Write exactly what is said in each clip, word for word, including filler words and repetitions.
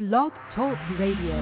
Blog Talk Radio.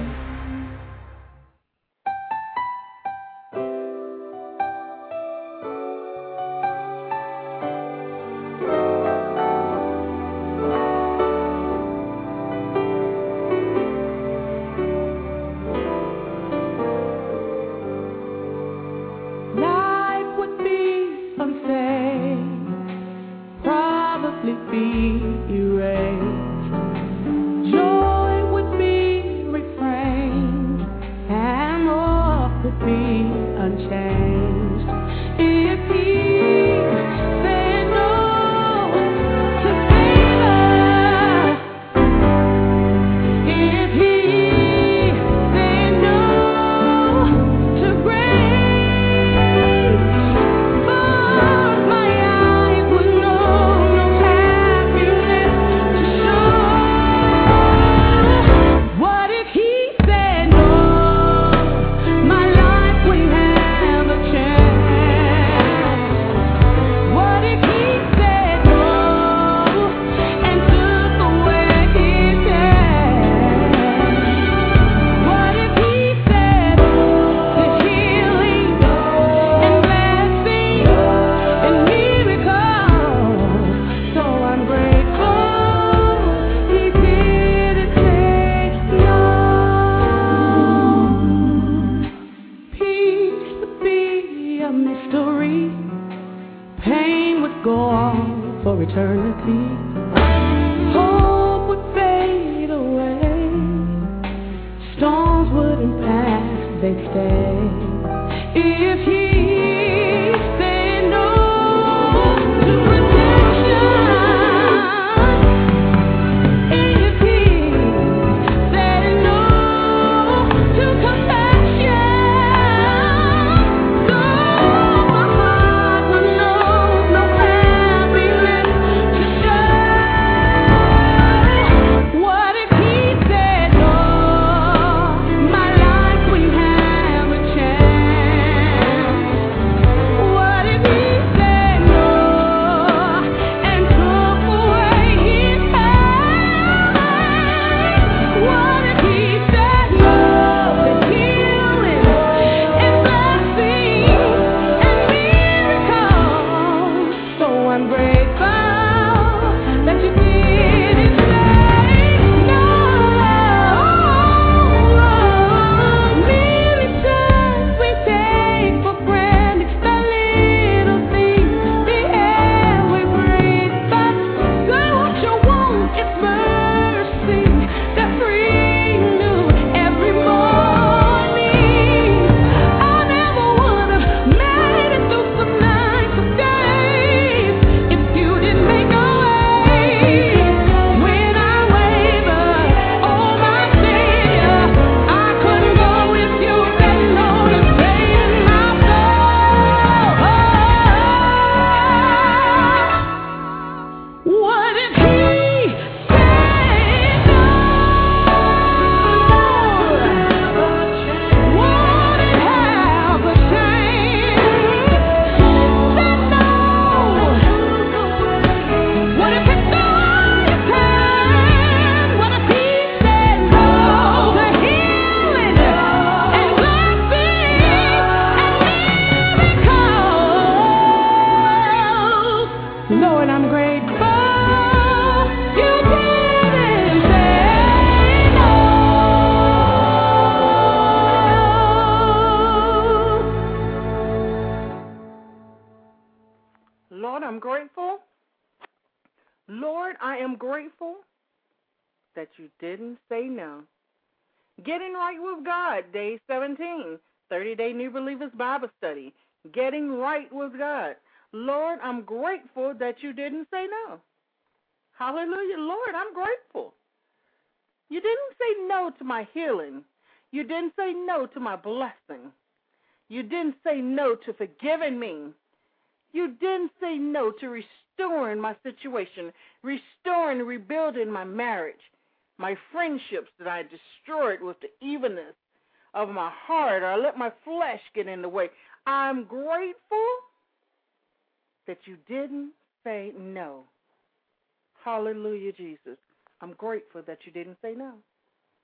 Getting Right with God, Day seventeen, thirty-day New Believers Bible Study. Getting Right with God. Lord, I'm grateful that you didn't say no. Hallelujah. Lord, I'm grateful. You didn't say no to my healing. You didn't say no to my blessing. You didn't say no to forgiving me. You didn't say no to restoring my situation, restoring and rebuilding my marriage, my friendships that I destroyed with the evilness of my heart, or I let my flesh get in the way. I'm grateful that you didn't say no. Hallelujah, Jesus. I'm grateful that you didn't say no.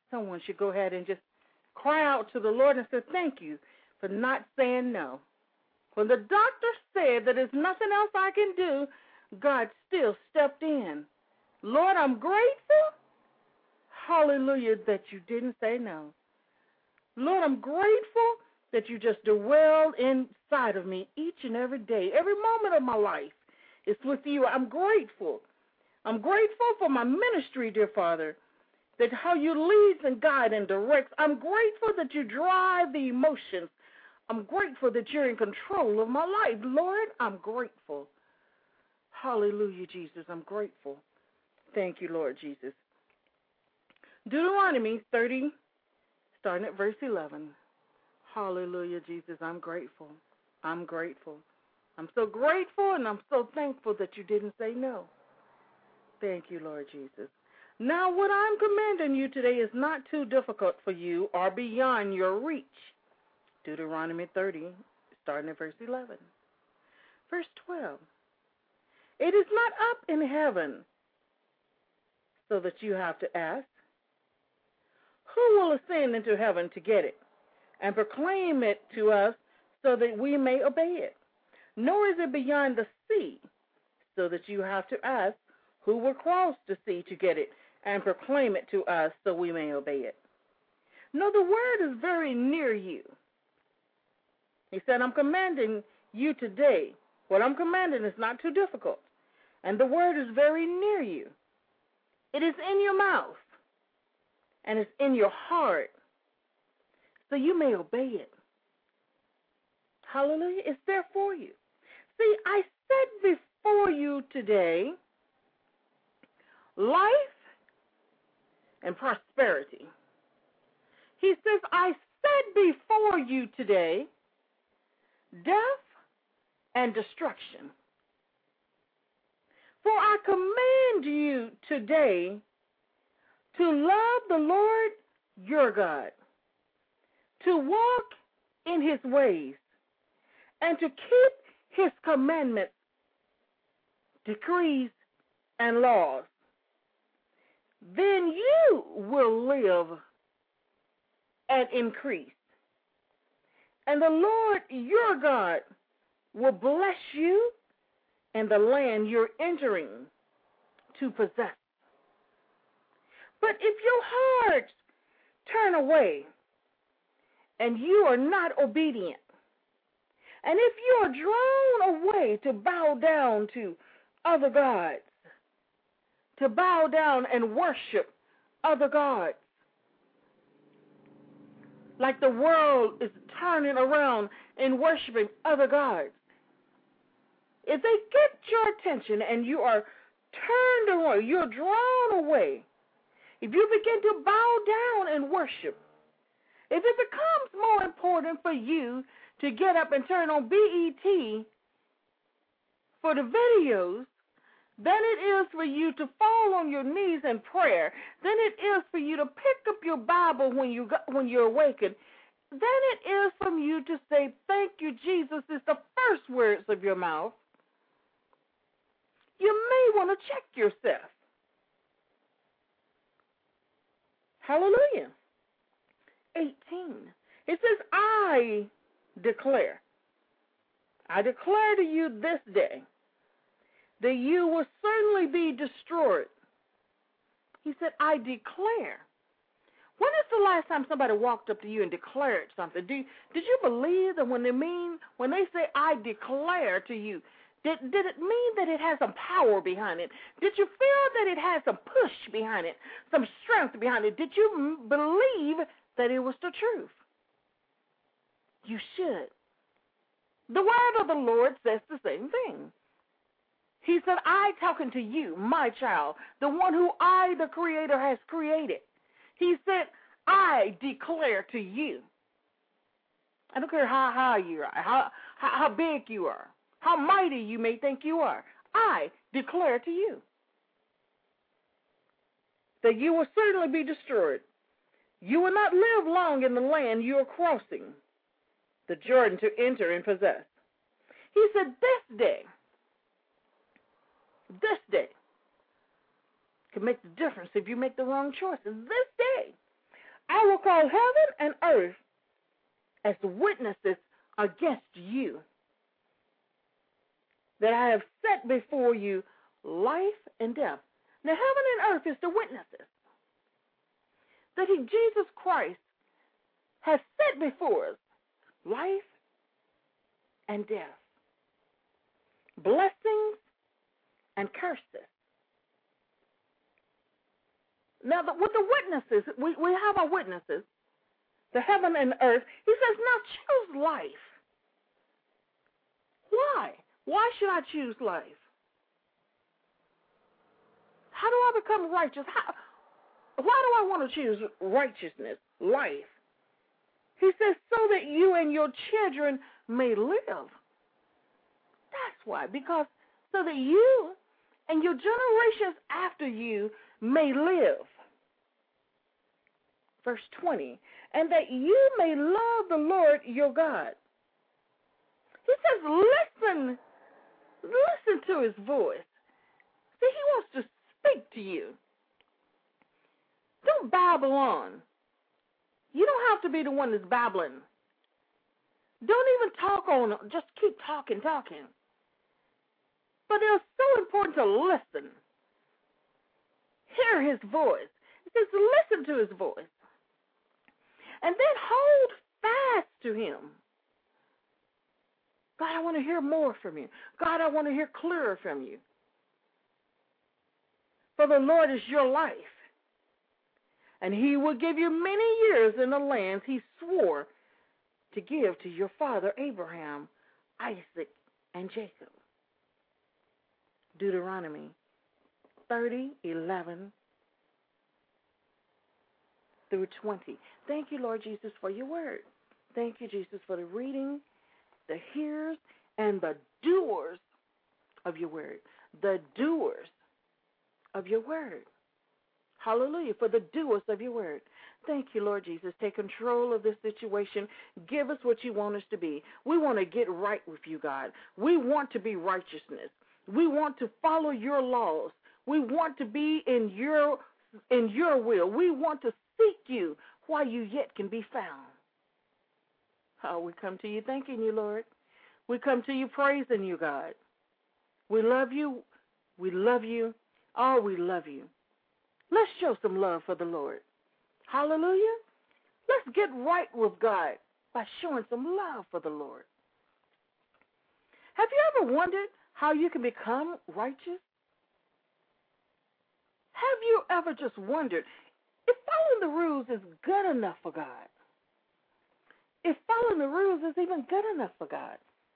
someone should go ahead and just cry out to the Lord and say, thank you for not saying no. When the doctor said that there's nothing else I can do, God still stepped in. Lord, I'm grateful, hallelujah, that you didn't say no. Lord, I'm grateful that you just dwell inside of me each and every day. Every moment of my life is with you. I'm grateful. I'm grateful for my ministry, dear Father, that how you lead and guide and direct. I'm grateful that you drive the emotions. I'm grateful that you're in control of my life. Lord, I'm grateful. Hallelujah, Jesus. I'm grateful. Thank you, Lord Jesus. Deuteronomy thirty, starting at verse eleven. Hallelujah, Jesus. I'm grateful. I'm grateful. I'm so grateful and I'm so thankful that you didn't say no. Thank you, Lord Jesus. Now, what I'm commanding you today is not too difficult for you or beyond your reach. Deuteronomy thirty, starting at verse eleven. Verse twelve. It is not up in heaven so that you have to ask, who will ascend into heaven to get it and proclaim it to us so that we may obey it? Nor is it beyond the sea so that you have to ask, who will cross the sea to get it and proclaim it to us so we may obey it? No, the word is very near you. He said, I'm commanding you today. What I'm commanding is not too difficult. And the word is very near you. It is in your mouth. And it's in your heart. So you may obey it. Hallelujah. It's there for you. See, I said before you today, life and prosperity. He says, I said before you today, death and destruction. For I command you today to love the Lord your God, to walk in his ways, and to keep his commandments, decrees, and laws. Then you will live and increase. And the Lord your God will bless you in the land you're entering to possess. But if your hearts turn away and you are not obedient, and if you are drawn away to bow down to other gods, to bow down and worship other gods, like the world is turning around and worshiping other gods, if they get your attention and you are turned away, you're drawn away, if you begin to bow down and worship, if it becomes more important for you to get up and turn on B E T for the videos than it is for you to fall on your knees in prayer, than it is for you to pick up your Bible when you got, when you're awakened, then it is from you to say, thank you, Jesus, is the first words of your mouth. You may want to check yourself. Hallelujah. eighteen. It says, I declare. I declare to you this day that you will certainly be destroyed. He said, I declare. When is the last time somebody walked up to you and declared something? Do, did you believe that when they mean, when they say, I declare to you, did, did it mean that it has some power behind it? Did you feel that it has some push behind it, some strength behind it? Did you m- believe that it was the truth? You should. The word of the Lord says the same thing. He said, I talking to you, my child, the one who I, the Creator, has created. He said, I declare to you. I don't care how high you are, how, how, how big you are, how mighty you may think you are. I declare to you that you will certainly be destroyed. You will not live long in the land you are crossing the Jordan to enter and possess. He said, this day, this day can make the difference if you make the wrong choices. This day, I will call heaven and earth as witnesses against you, that I have set before you life and death. Now, heaven and earth is the witnesses that he, Jesus Christ, has set before us life and death, blessings and curses. Now, the, with the witnesses, we, we have our witnesses, the heaven and earth. He says, now choose life. Why? Why should I choose life? How do I become righteous? How, why do I want to choose righteousness, life? He says, so that you and your children may live. That's why, because so that you and your generations after you may live. Verse twenty, and that you may love the Lord your God. He says, listen, listen to his voice. See, he wants to speak to you. Don't babble on. You don't have to be the one that's babbling. Don't even talk on, just keep talking, talking. But it's so important to listen. Hear his voice. It says listen to his voice. And then hold fast to him. God, I want to hear more from you. God, I want to hear clearer from you. For the Lord is your life, and he will give you many years in the lands he swore to give to your father Abraham, Isaac, and Jacob. Deuteronomy thirty, eleven through twenty. Thank you, Lord Jesus, for your word. Thank you, Jesus, for the reading, the hearers, and the doers of your word. The doers of your word. Hallelujah, for the doers of your word. Thank you, Lord Jesus. Take control of this situation. Give us what you want us to be. We want to get right with you, God. We want to be righteousness. We want to follow your laws. We want to be in your in your will. We want to seek you while you yet can be found. Oh, we come to you thanking you, Lord. We come to you praising you, God. We love you. We love you. Oh, we love you. Let's show some love for the Lord. Hallelujah. Let's get right with God by showing some love for the Lord. Have you ever wondered how you can become righteous? Have you ever just wondered if following the rules is good enough for God? If following the rules is even good enough for God?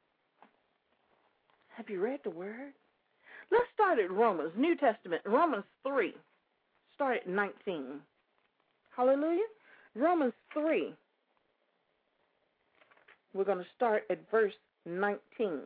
Have you read the Word? Let's start at Romans, New Testament, Romans three. Start at nineteen. Hallelujah. Romans three. We're going to start at verse nineteen.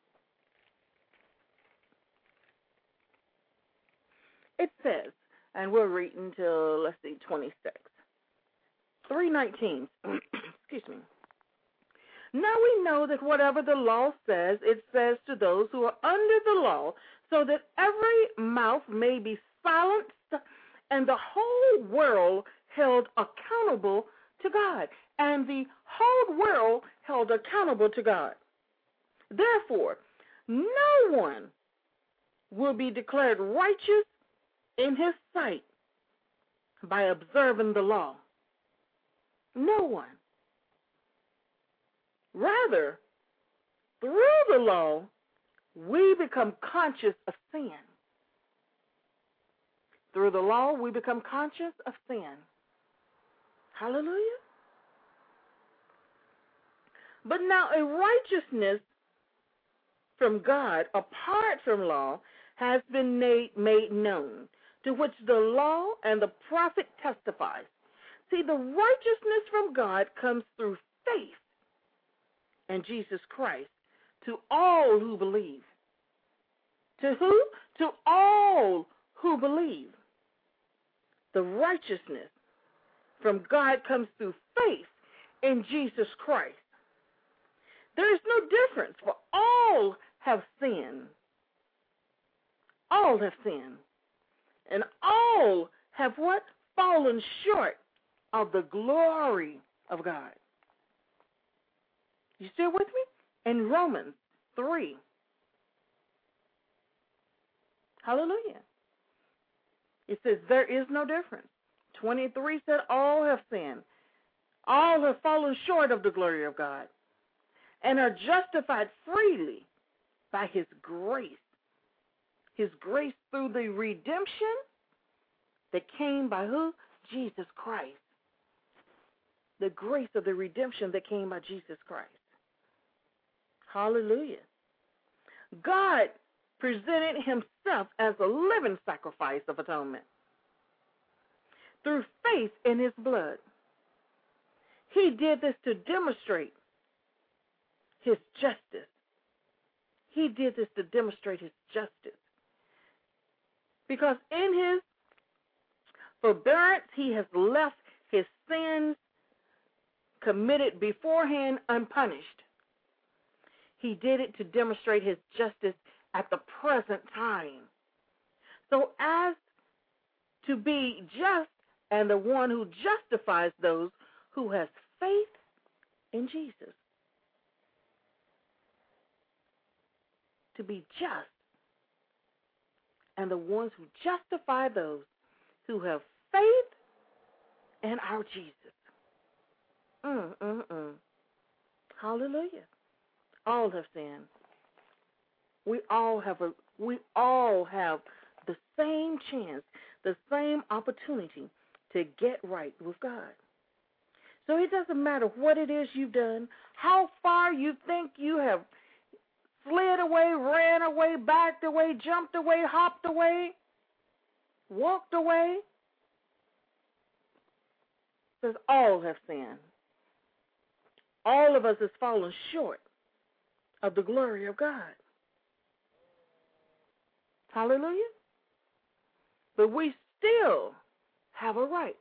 It says, and we'll read until, let's see, twenty-six. three nineteen. Excuse me. Now we know that whatever the law says, it says to those who are under the law, so that every mouth may be silenced and the whole world held accountable to God. And the whole world held accountable to God. Therefore, no one will be declared righteous in his sight by observing the law. No one. Rather, through the law, we become conscious of sin. Through the law, we become conscious of sin. Hallelujah. But now a righteousness from God, apart from law, has been made, made known, to which the law and the prophet testifies. See, the righteousness from God comes through faith in Jesus Christ to all who believe. To who? To all who believe. The righteousness from God comes through faith in Jesus Christ. There is no difference, for all have sinned. All have sinned. And all have what? Fallen short of the glory of God. You still with me? In Romans three. Hallelujah. It says there is no difference. twenty-three said all have sinned. All have fallen short of the glory of God and are justified freely by his grace. His grace through the redemption that came by who? Jesus Christ. The grace of the redemption that came by Jesus Christ. Hallelujah. God presented himself as a living sacrifice of atonement through faith in his blood. He did this to demonstrate his justice. He did this to demonstrate his justice. Because in his forbearance, he has left his sins committed beforehand unpunished. He did it to demonstrate his justice at the present time. So as to be just and the one who justifies those who has faith in Jesus. To be just and the ones who justify those who have faith in our Jesus. Mm, mm, mm. Hallelujah. All have sinned. We all have a we all have the same chance, the same opportunity to get right with God. So it doesn't matter what it is you've done, how far you think you have slid away, ran away, backed away, jumped away, hopped away, walked away. It says all have sinned. All of us has fallen short of the glory of God. Hallelujah. But we still have a right.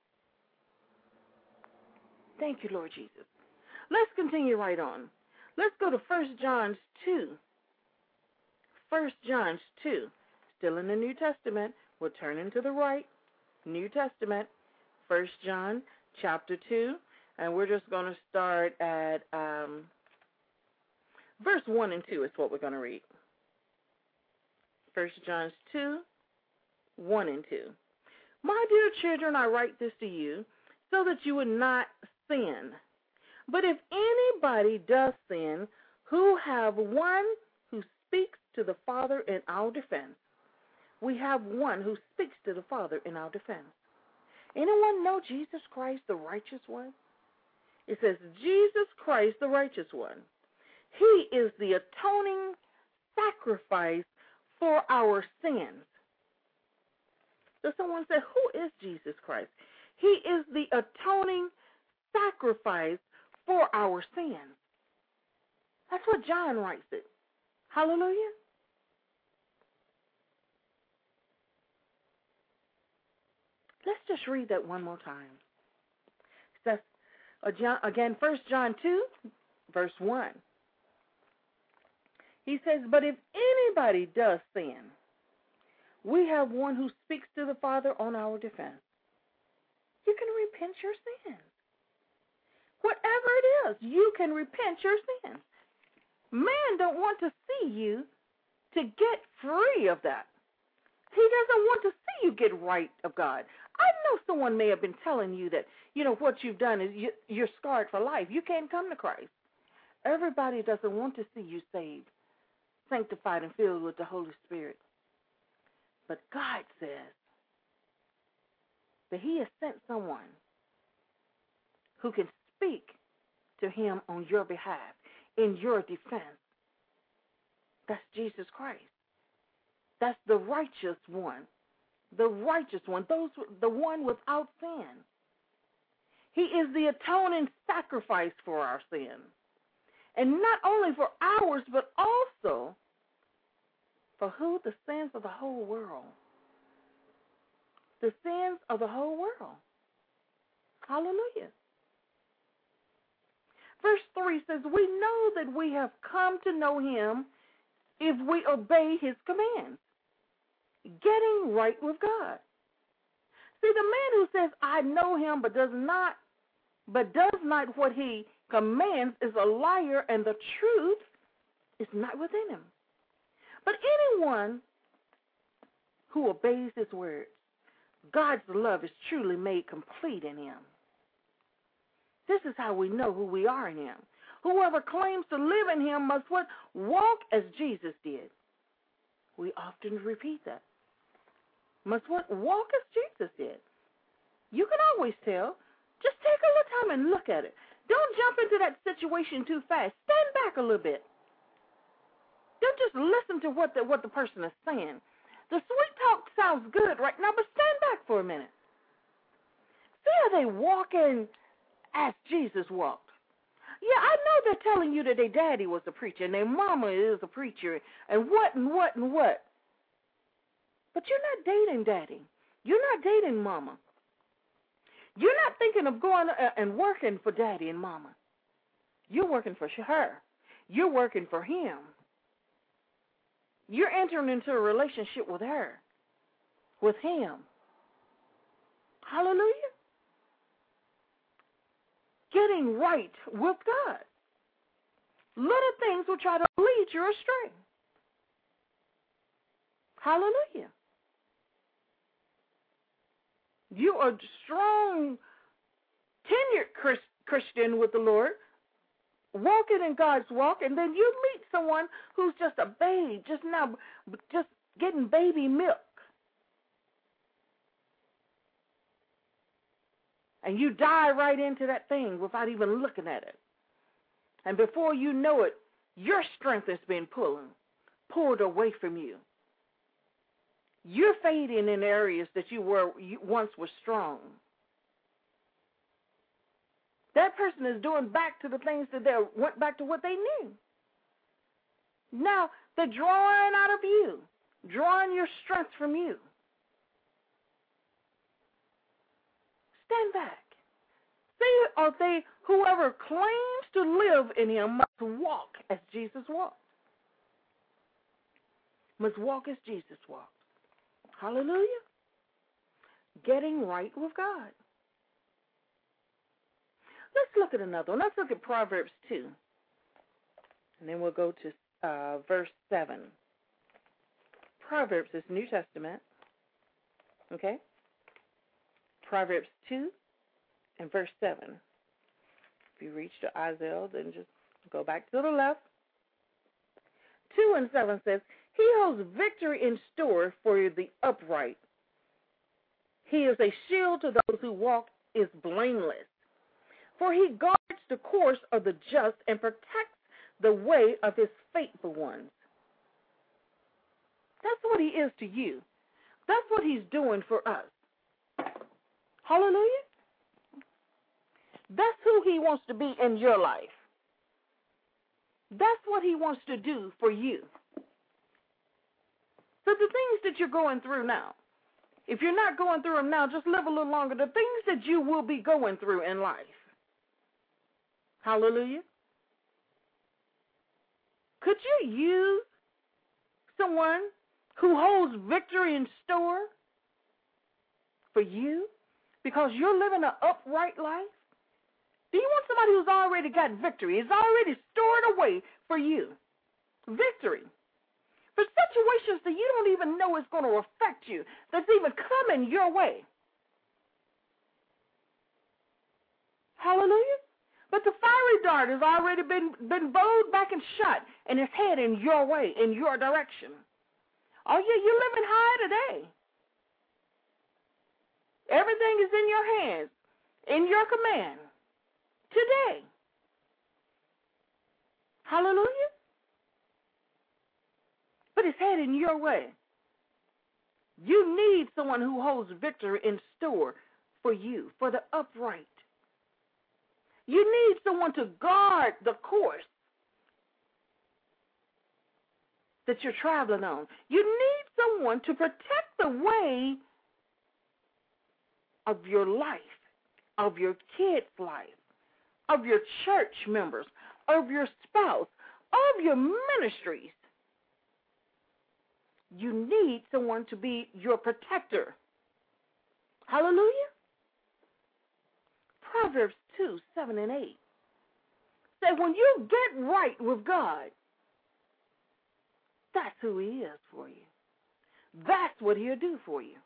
Thank you, Lord Jesus. Let's continue right on. Let's go to First John two. First John two. Still in the New Testament. We'll turn into the right. New Testament. First John chapter two. And we're just going to start at um, verse one and two is what we're going to read. First John two, one and two. My dear children, I write this to you so that you would not sin. But if anybody does sin, who have one who speaks to the Father in our defense. We have one who speaks to the Father in our defense. Anyone know Jesus Christ, the righteous one? It says, Jesus Christ, the righteous one. He is the atoning sacrifice for our sins. So someone said, who is Jesus Christ? He is the atoning sacrifice for our sins. That's what John writes it. Hallelujah. Let's just read that one more time. It says, again, First John two, verse one. He says, but if anybody does sin, we have one who speaks to the Father on our defense. You can repent your sins. Whatever it is, you can repent your sins. Man don't want to see you to get free of that. He doesn't want to see you get right of God. I know someone may have been telling you that, you know, what you've done is you, you're scarred for life. You can't come to Christ. Everybody doesn't want to see you saved, sanctified, and filled with the Holy Spirit. But God says that he has sent someone who can speak to him on your behalf, in your defense. That's Jesus Christ. That's the righteous one. The righteous one, those, the one without sin. He is the atoning sacrifice for our sin. And not only for ours, but also for who? The sins of the whole world. The sins of the whole world. Hallelujah. Verse three says, we know that we have come to know him if we obey his commands. Getting right with God. See, the man who says, I know him, but does not, but does not what he commands is a liar, and the truth is not within him. But anyone who obeys his words, God's love is truly made complete in him. This is how we know who we are in him. Whoever claims to live in him must what? Walk as Jesus did. We often repeat that. Must what? Walk as Jesus did. You can always tell. Just take a little time and look at it. Don't jump into that situation too fast. Stand back a little bit. Don't just listen to what the, what the person is saying. The sweet talk sounds good right now, but stand back for a minute. See how they walking as Jesus walked. Yeah, I know they're telling you that their daddy was a preacher and their mama is a preacher and what and what and what. But you're not dating daddy. You're not dating mama. You're not thinking of going and working for daddy and mama. You're working for her. You're working for him. You're entering into a relationship with her, with him. Hallelujah. Getting right with God. Little things will try to lead you astray. Hallelujah. You are a strong, tenured Christ, Christian with the Lord, walking in God's walk, and then you meet someone who's just a babe, just now, just getting baby milk. And you dive right into that thing without even looking at it. And before you know it, your strength has been pulling, pulled away from you. You're fading in areas that you were you once were strong. That person is doing back to the things that they went back to what they knew. Now they're drawing out of you, drawing your strength from you. Stand back. See, or they, whoever claims to live in him must walk as Jesus walked. Must walk as Jesus walked. Hallelujah. Getting right with God. Let's look at another one. Let's look at Proverbs two. And then we'll go to uh, verse seven. Proverbs is New Testament. Okay? Proverbs two and verse seven. If you reach to Isaiah, then just go back to the left. two and seven says, he holds victory in store for the upright. He is a shield to those who walk is blameless. For he guards the course of the just and protects the way of his faithful ones. That's what he is to you. That's what he's doing for us. Hallelujah. That's who he wants to be in your life. That's what he wants to do for you. So the things that you're going through now, if you're not going through them now, just live a little longer. The things that you will be going through in life. Hallelujah. Could you use someone who holds victory in store for you because you're living an upright life? Do you want somebody who's already got victory, is already stored away for you? Victory. For situations that you don't even know is going to affect you, that's even coming your way. Hallelujah. But the fiery dart has already been, been bowed back and shot, and it's heading your way, in your direction. Oh, yeah, you're living high today. Everything is in your hands, in your command, today. Hallelujah. But it's heading your way. You need someone who holds victory in store for you, for the upright. You need someone to guard the course that you're traveling on. You need someone to protect the way of your life, of your kids' life, of your church members, of your spouse, of your ministries. You need someone to be your protector. Hallelujah. Proverbs two, seven, and eight say when you get right with God, that's who he is for you. That's what he'll do for you.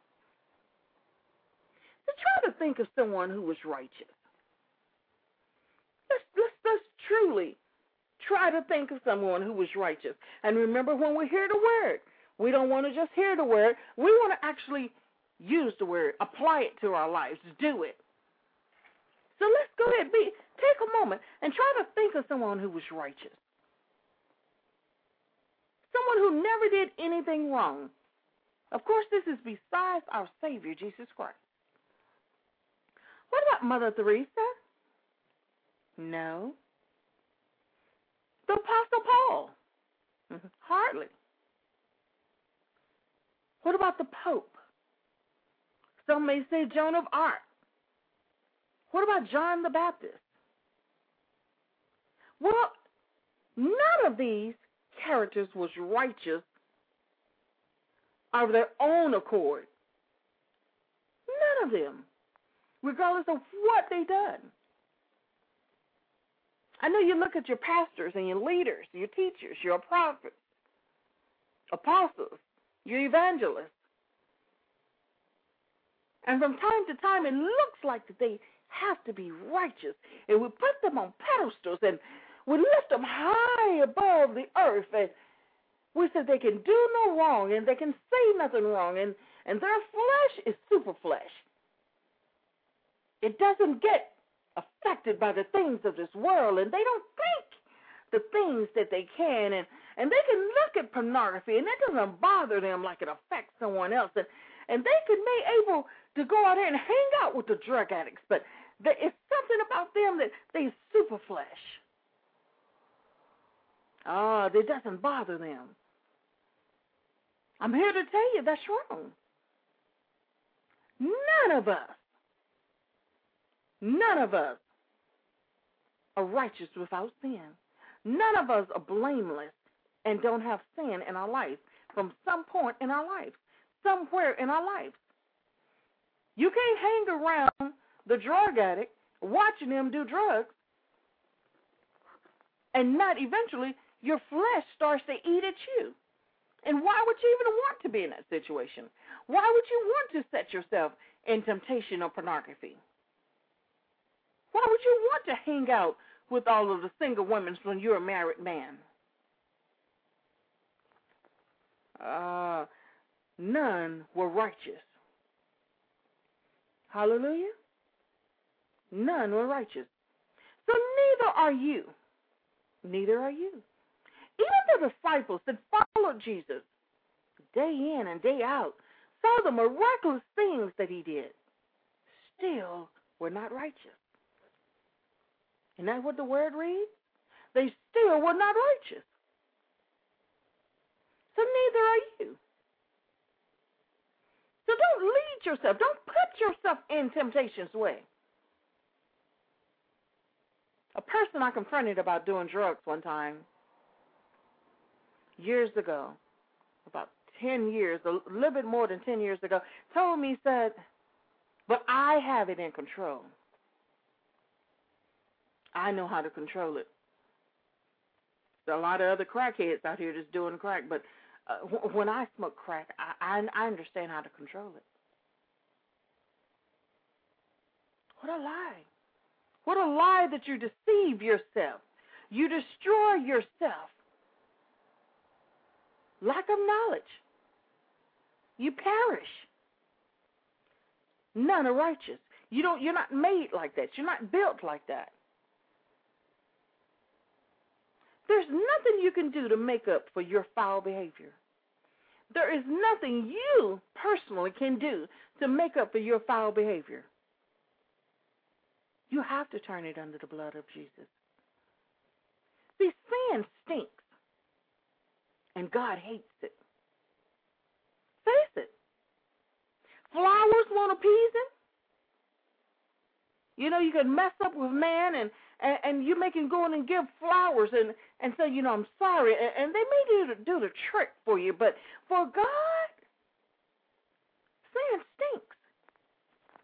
So try to think of someone who was righteous. Let's, let's, let's truly try to think of someone who was righteous. And remember, when we hear the word, we don't want to just hear the word. We want to actually use the word, apply it to our lives, do it. So let's go ahead, be, take a moment and try to think of someone who was righteous. Someone who never did anything wrong. Of course, this is besides our Savior, Jesus Christ. What about Mother Teresa? No. The Apostle Paul? Hardly. What about the Pope? Some may say Joan of Arc. What about John the Baptist? Well, none of these characters was righteous of their own accord. None of them, regardless of what they done. I know you look at your pastors and your leaders, your teachers, your prophets, apostles, your evangelists. And from time to time, it looks like that they have to be righteous. And we put them on pedestals and we lift them high above the earth. And we say they can do no wrong and they can say nothing wrong. And, and their flesh is super flesh. It doesn't get affected by the things of this world. And they don't think the things that they can. And, and they can look at pornography and it doesn't bother them like it affects someone else. And, and they can be able to go out there and hang out with the drug addicts, but there is something about them that they super flesh. Ah, that doesn't bother them. I'm here to tell you that's wrong. None of us, none of us are righteous without sin. None of us are blameless and don't have sin in our life from some point in our life, somewhere in our life. You can't hang around the drug addict watching them do drugs and not eventually your flesh starts to eat at you. And why would you even want to be in that situation? Why would you want to set yourself in temptation or pornography? Why would you want to hang out with all of the single women when you're a married man? Uh, none were righteous. Hallelujah. None were righteous. So neither are you. Neither are you. Even the disciples that followed Jesus day in and day out, saw the miraculous things that he did, still were not righteous. Isn't that what the word reads? They still were not righteous. So neither are you. So don't lead yourself. Don't put yourself in temptation's way. A person I confronted about doing drugs one time, years ago, about ten years, a little bit more than ten years ago, told me, said, but I have it in control. I know how to control it. There are a lot of other crackheads out here just doing crack, but uh, w- when I smoke crack, I, I, I understand how to control it. What a lie. What a lie that you deceive yourself. You destroy yourself. Lack of knowledge. You perish. None are righteous. You don't, you're not made like that. You're not built like that. There's nothing you can do to make up for your foul behavior. There is nothing you personally can do to make up for your foul behavior. You have to turn it under the blood of Jesus. See, sin stinks, and God hates it. Face it. Flowers won't appease him. You know, you can mess up with man, and, and, and you make him go in and give flowers and, and say, you know, I'm sorry. And, and they may do the, do the trick for you, but for God, sin stinks.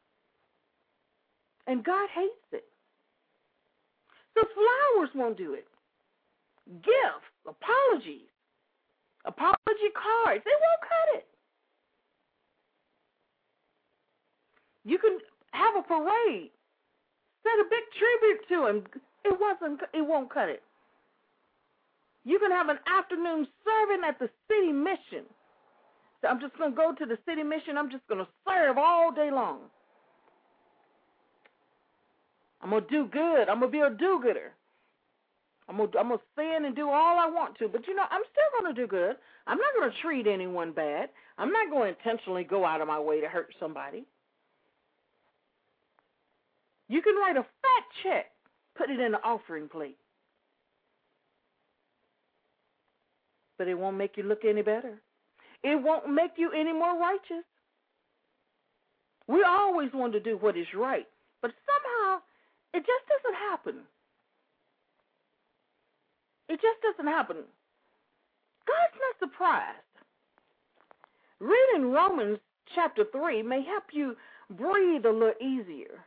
And God hates it. So flowers won't do it. Gifts, apologies, apology cards, they won't cut it. You can have a parade, set a big tribute to him. It wasn't. It won't cut it. You can have an afternoon serving at the city mission. So I'm just going to go to the city mission. I'm just going to serve all day long. I'm going to do good. I'm going to be a do-gooder. I'm going to, I'm going to sin and do all I want to. But, you know, I'm still going to do good. I'm not going to treat anyone bad. I'm not going to intentionally go out of my way to hurt somebody. You can write a fat check, put it in the offering plate. But it won't make you look any better. It won't make you any more righteous. We always want to do what is right, but somehow it just doesn't happen. It just doesn't happen. God's not surprised. Reading Romans chapter three may help you breathe a little easier.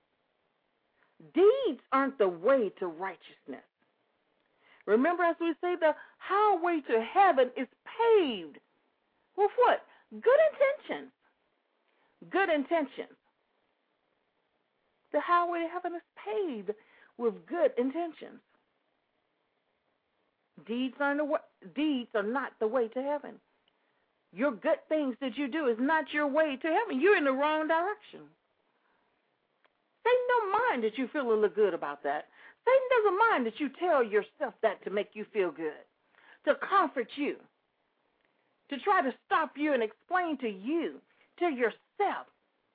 Deeds aren't the way to righteousness. Remember, as we say, the highway to heaven is paved with what? Good intentions. Good intentions. The highway to heaven is paved with good intentions. Deeds aren't the way, deeds are not the way to heaven. Your good things that you do is not your way to heaven. You're in the wrong direction. Satan don't mind that you feel a little good about that. Satan doesn't mind that you tell yourself that to make you feel good, to comfort you, to try to stop you and explain to you, to yourself,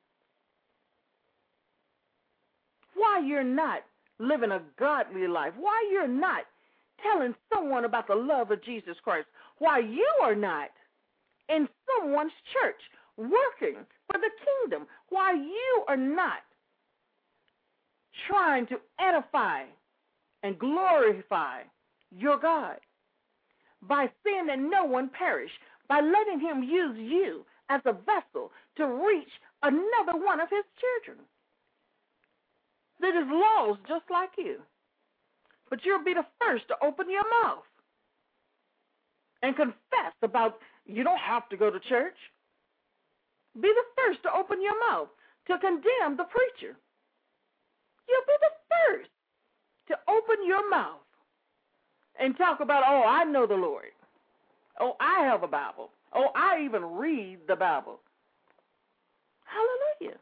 why you're not living a godly life, why you're not telling someone about the love of Jesus Christ, why you are not in someone's church working for the kingdom, why you are not trying to edify and glorify your God by saying that no one perish, by letting him use you as a vessel to reach another one of his children that is lost just like you. But you'll be the first to open your mouth and confess about you don't have to go to church. Be the first to open your mouth to condemn the preacher. You'll be the first to open your mouth and talk about, oh, I know the Lord. Oh, I have a Bible. Oh, I even read the Bible. Hallelujah.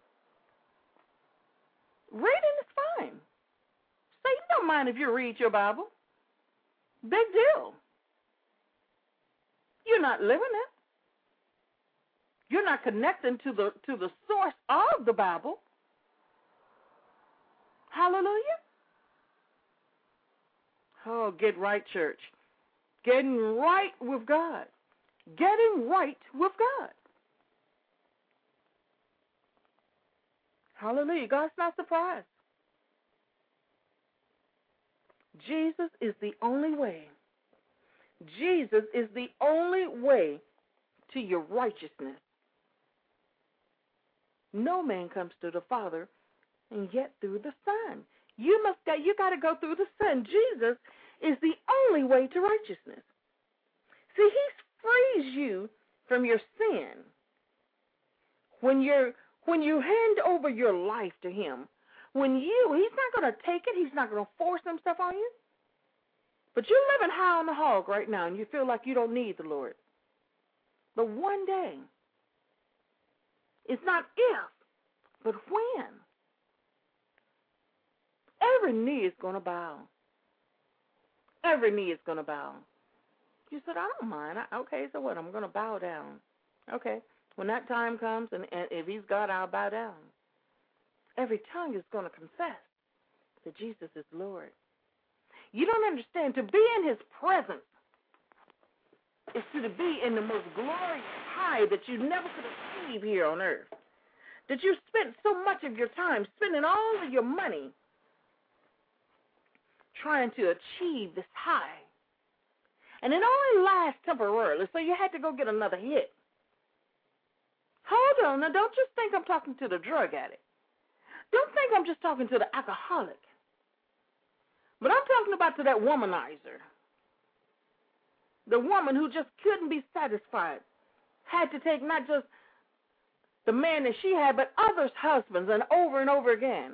Reading is fine. Satan don't mind if you read your Bible. Big deal. You're not living it. You're not connecting to the to the source of the Bible. Hallelujah. Oh, get right, church. Getting right with God. Getting right with God. Hallelujah. God's not surprised. Jesus is the only way. Jesus is the only way to your righteousness. No man comes to the Father and yet through the Son. You must get, you got to go through the Son. Jesus is the only way to righteousness. See, he frees you from your sin. When you're when you hand over your life to him, when you, he's not going to take it, he's not going to force himself on you. But you're living high on the hog right now, and you feel like you don't need the Lord. But one day, it's not if, but when. Every knee is going to bow. Every knee is going to bow. You said, I don't mind. I, okay, so what? I'm going to bow down. Okay. When that time comes, and, and if he's God, I'll bow down. Every tongue is going to confess that Jesus is Lord. You don't understand. To be in his presence is to be in the most glorious high that you never could achieve here on earth. That you spent so much of your time spending all of your money trying to achieve this high. And it only lasts temporarily, so you had to go get another hit. Hold on. Now, don't just think I'm talking to the drug addict. Don't think I'm just talking to the alcoholic, but I'm talking about to that womanizer, the woman who just couldn't be satisfied, had to take not just the man that she had, but others' husbands, and over and over again.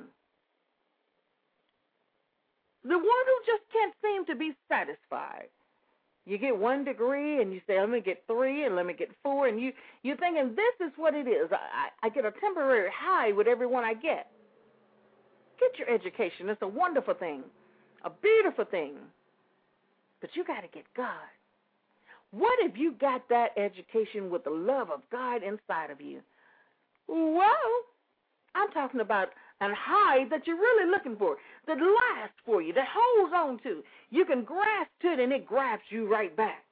The one who just can't seem to be satisfied. You get one degree, and you say, let me get three, and let me get four, and you, you're thinking, this is what it is. I, I get a temporary high with every one I get. Get your education. It's a wonderful thing, a beautiful thing. But you got to get God. What if you got that education with the love of God inside of you? Well, I'm talking about a high that you're really looking for, that lasts for you, that holds on to. You can grasp to it, and it grabs you right back.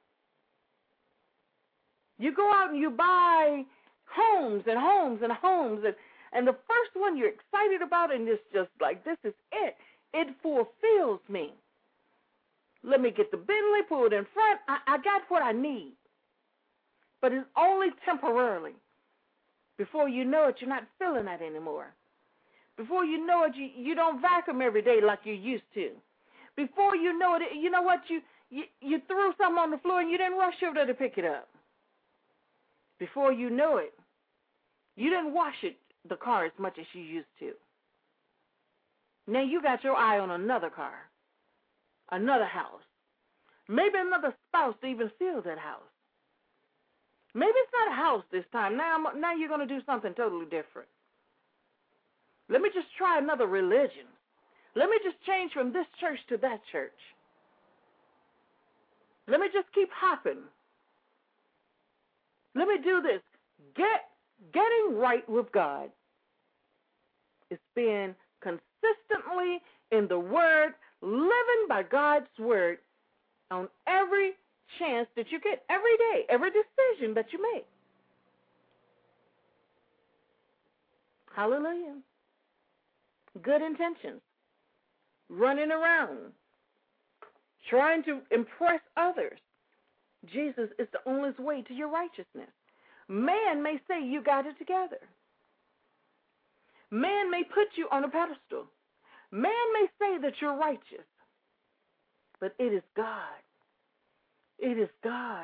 You go out and you buy homes and homes and homes, and, and the first one you're excited about, and it's just like, this is it. It fulfills me. Let me get the Bentley, pull it in front. I, I got what I need. But it's only temporarily. Before you know it, you're not feeling that anymore. Before you know it, you, you don't vacuum every day like you used to. Before you know it, you know what, you, you, you threw something on the floor and you didn't rush over there to pick it up. Before you know it, you didn't wash it, the car as much as you used to. Now you got your eye on another car, another house, maybe another spouse to even fill that house. Maybe it's not a house this time. Now, now you're going to do something totally different. Let me just try another religion. Let me just change from this church to that church. Let me just keep hopping. Let me do this. Get getting right with God. It's being consistently in the Word, living by God's Word on every chance that you get, every day, every decision that you make. Hallelujah. Good intentions. Running around. Trying to impress others. Jesus is the only way to your righteousness. Man may say you got it together. Man may put you on a pedestal. Man may say that you're righteous. But it is God. It is God.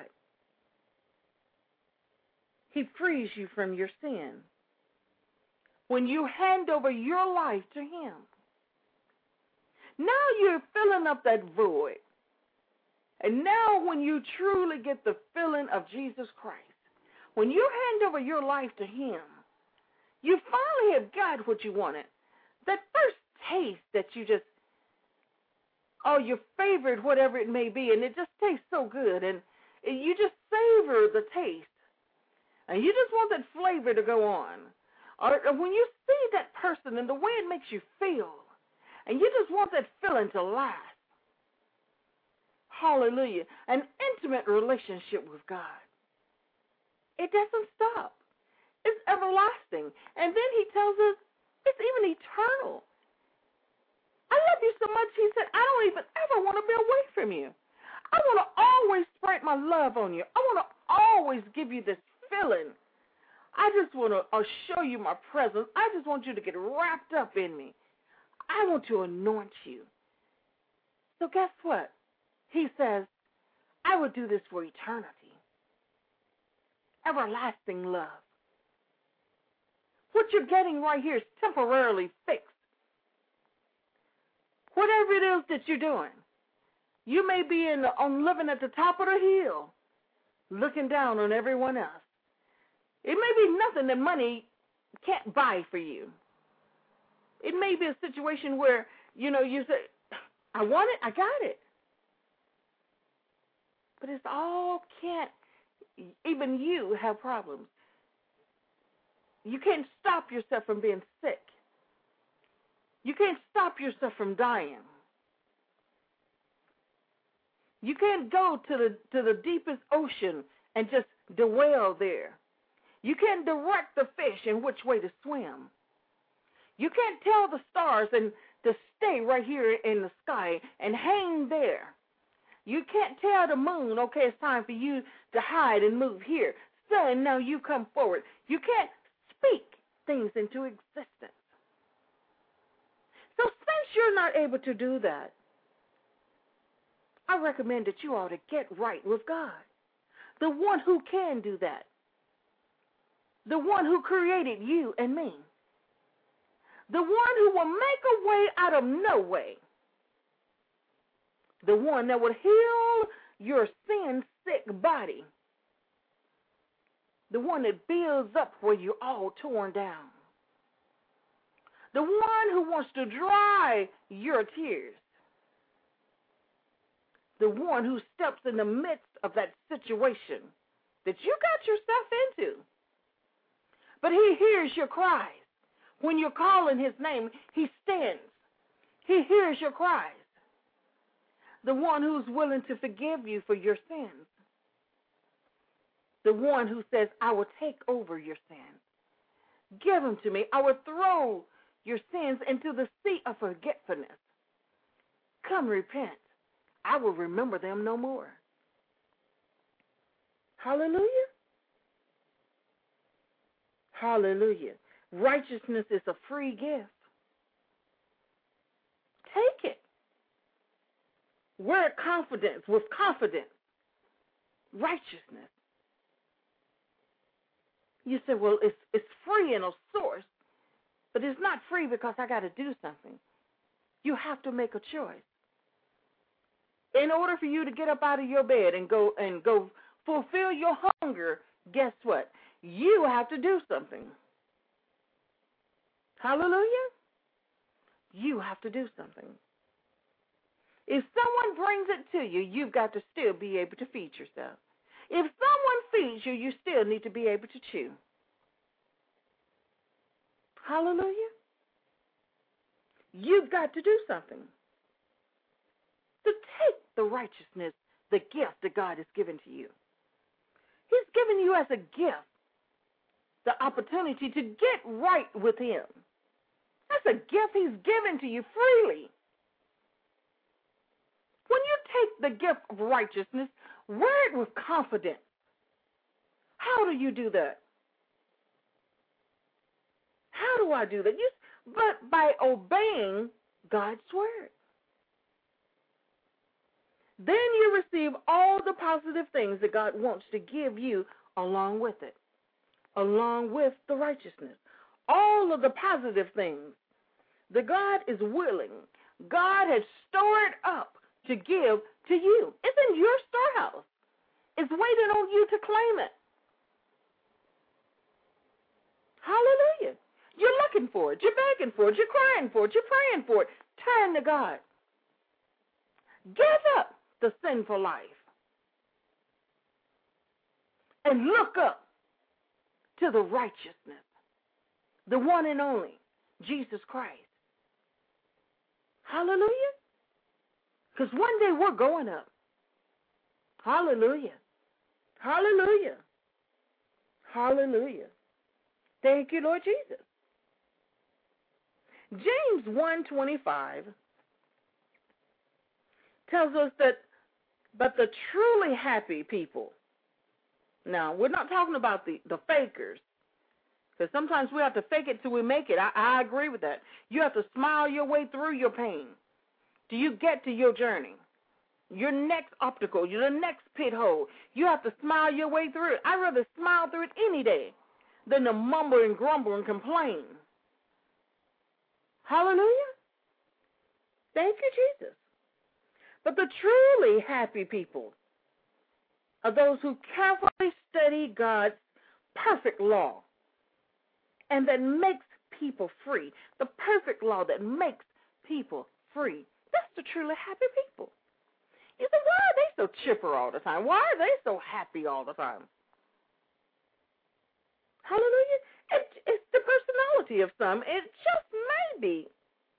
He frees you from your sin. When you hand over your life to Him, now you're filling up that void. And now when you truly get the filling of Jesus Christ, when you hand over your life to Him, you finally have got what you wanted. That first taste that you just, oh, your favorite, whatever it may be, and it just tastes so good, and you just savor the taste, and you just want that flavor to go on. Or when you see that person and the way it makes you feel, and you just want that feeling to last. Hallelujah. An intimate relationship with God. It doesn't stop. It's everlasting. And then He tells us it's even eternal. I love you so much, He said, I don't even ever want to be away from you. I want to always spread my love on you. I want to always give you this feeling. I just want to uh, show you my presence. I just want you to get wrapped up in me. I want to anoint you. So guess what? He says, I will do this for eternity. Everlasting love. What you're getting right here is temporarily fixed. Whatever it is that you're doing, you may be in the, on living at the top of the hill, looking down on everyone else. It may be nothing that money can't buy for you. It may be a situation where, you know, you say, I want it, I got it. But it's all can't, even you have problems. You can't stop yourself from being sick. You can't stop yourself from dying. You can't go to the to the deepest ocean and just dwell there. You can't direct the fish in which way to swim. You can't tell the stars and to stay right here in the sky and hang there. You can't tell the moon, okay, it's time for you to hide and move here. Sun, now you come forward. You can't speak things into existence. not able to do that, I recommend that you ought to get right with God, the one who can do that, the one who created you and me, the one who will make a way out of no way, the one that will heal your sin-sick body, the one that builds up where you're all torn down, the one who wants to dry your tears, the one who steps in the midst of that situation that you got yourself into. But he hears your cries. When you're calling his name, he stands. He hears your cries. The one who's willing to forgive you for your sins. The one who says, I will take over your sins. Give them to me. I will throw your sins into the sea of forgetfulness. Come repent. I will remember them no more. Hallelujah. Hallelujah. Righteousness is a free gift. Take it. Wear confidence, with confidence. Righteousness. You say, well, it's it's free in a source, but it's not free because I got to do something. You have to make a choice. In order for you to get up out of your bed and go and go fulfill your hunger, guess what? You have to do something. Hallelujah. You have to do something. If someone brings it to you, you've got to still be able to feed yourself. If someone feeds you, you still need to be able to chew. Hallelujah. You've got to do something. To take the righteousness, the gift that God has given to you. He's given you as a gift the opportunity to get right with him. That's a gift he's given to you freely. When you take the gift of righteousness, wear it with confidence. How do you do that? How do I do that? You, but by obeying God's word. Then you receive all the positive things that God wants to give you along with it, along with the righteousness. All of the positive things that God is willing, God has stored up to give to you. It's in your storehouse. It's waiting on you to claim it. Hallelujah. You're looking for it. You're begging for it. You're crying for it. You're praying for it. Turn to God. Give up the sinful life and look up to the righteousness, the one and only, Jesus Christ. Hallelujah. Because one day we're going up. Hallelujah. Hallelujah. Hallelujah. Thank you, Lord Jesus. James one twenty-five tells us that, but the truly happy people. Now, we're not talking about the, the fakers, because sometimes we have to fake it till we make it. I, I agree with that. You have to smile your way through your pain. Do you get to your journey? Your next obstacle, your next pit hole. You have to smile your way through it. I'd rather smile through it any day than to mumble and grumble and complain. Hallelujah. Thank you, Jesus. But the truly happy people are those who carefully study God's perfect law and that makes people free. The perfect law that makes people free. That's the truly happy people. You say, why are they so chipper all the time? Why are they so happy all the time? Hallelujah. It, it's the personality of some. It just may be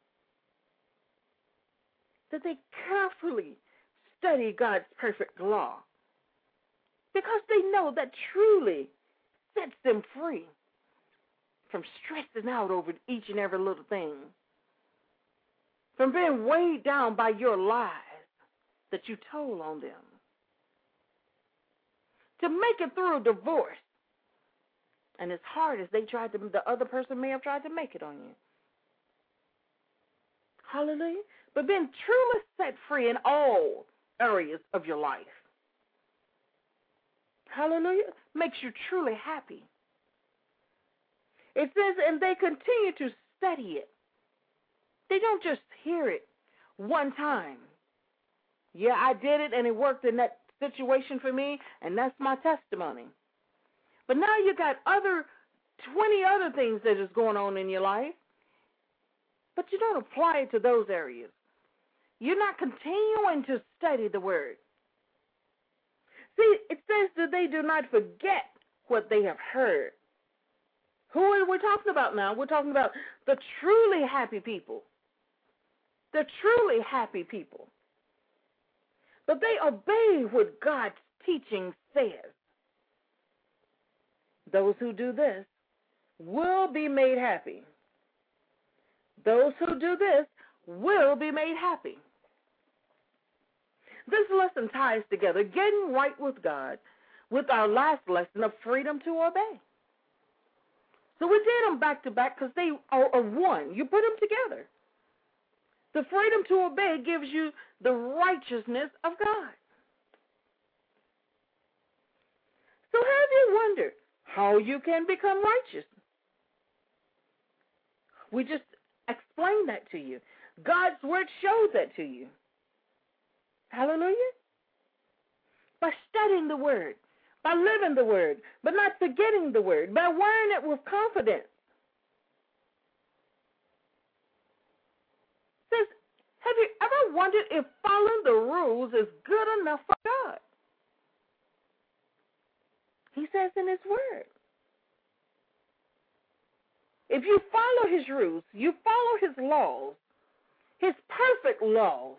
that they carefully study God's perfect law because they know that truly sets them free from stressing out over each and every little thing, from being weighed down by your lies that you told on them, to make it through a divorce, and as hard as they tried to, the other person may have tried to make it on you. Hallelujah. But being truly set free in all areas of your life. Hallelujah. Makes you truly happy. It says, and they continue to study it. They don't just hear it one time. Yeah, I did it and it worked in that situation for me, and that's my testimony. But now you got other twenty other things that is going on in your life, but you don't apply it to those areas. You're not continuing to study the Word. See, it says that they do not forget what they have heard. Who are we talking about now? We're talking about the truly happy people. The truly happy people. But they obey what God's teaching says. Those who do this will be made happy. Those who do this will be made happy. This lesson ties together getting right with God with our last lesson of freedom to obey. So we did them back to back because they are, are one. You put them together. The freedom to obey gives you the righteousness of God. So have you wondered how you can become righteous? We just explained that to you. God's Word shows that to you. Hallelujah. By studying the Word, by living the Word, but not forgetting the Word, by wearing it with confidence. Says, have you ever wondered if following the rules is good enough for God? He says in His Word. If you follow His rules, you follow His laws, His perfect laws,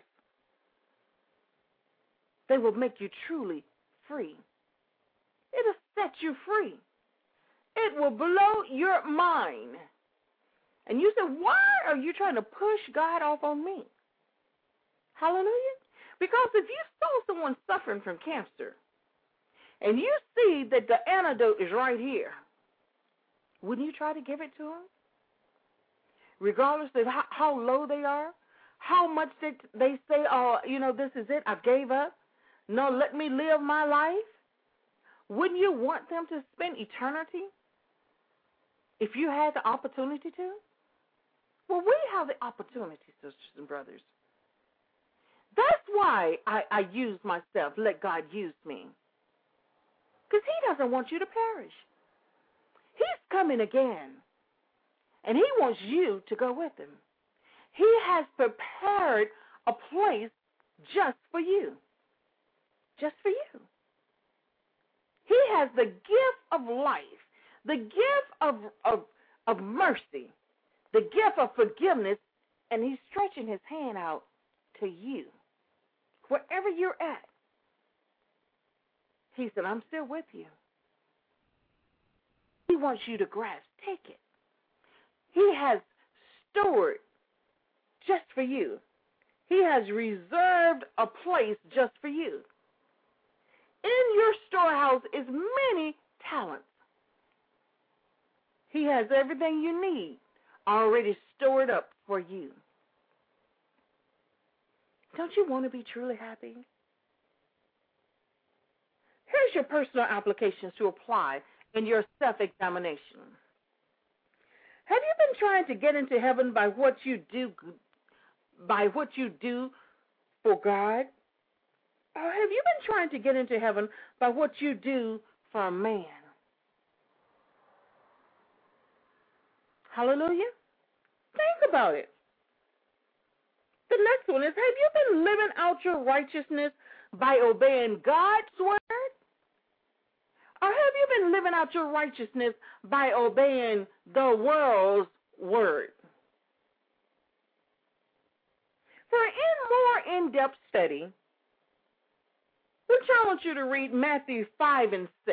they will make you truly free. It'll set you free. It will blow your mind. And you say, why are you trying to push God off on me? Hallelujah. Because if you saw someone suffering from cancer and you see that the antidote is right here, wouldn't you try to give it to them? Regardless of how, how low they are, how much they, they say, oh, you know, this is it, I gave up. No, let me live my life. Wouldn't you want them to spend eternity if you had the opportunity to? Well, we have the opportunity, sisters and brothers. That's why I, I use myself, let God use me. Because He doesn't want you to perish. He's coming again, and He wants you to go with Him. He has prepared a place just for you. Just for you. He has the gift of life, the gift of, of, of mercy, the gift of forgiveness, and He's stretching His hand out to you. Wherever you're at, He said, I'm still with you. He wants you to grasp. Take it. He has stored just for you. He has reserved a place just for you. In your storehouse is many talents. He has everything you need already stored up for you. Don't you want to be truly happy? Here's your personal applications to apply in your self-examination. Have you been trying to get into heaven by what you do, by what you do for God? Or have you been trying to get into heaven by what you do for a man? Hallelujah. Think about it. The next one is, have you been living out your righteousness by obeying God's word? Or have you been living out your righteousness by obeying the world's word? For in more in-depth study, we challenge you to read Matthew five and six,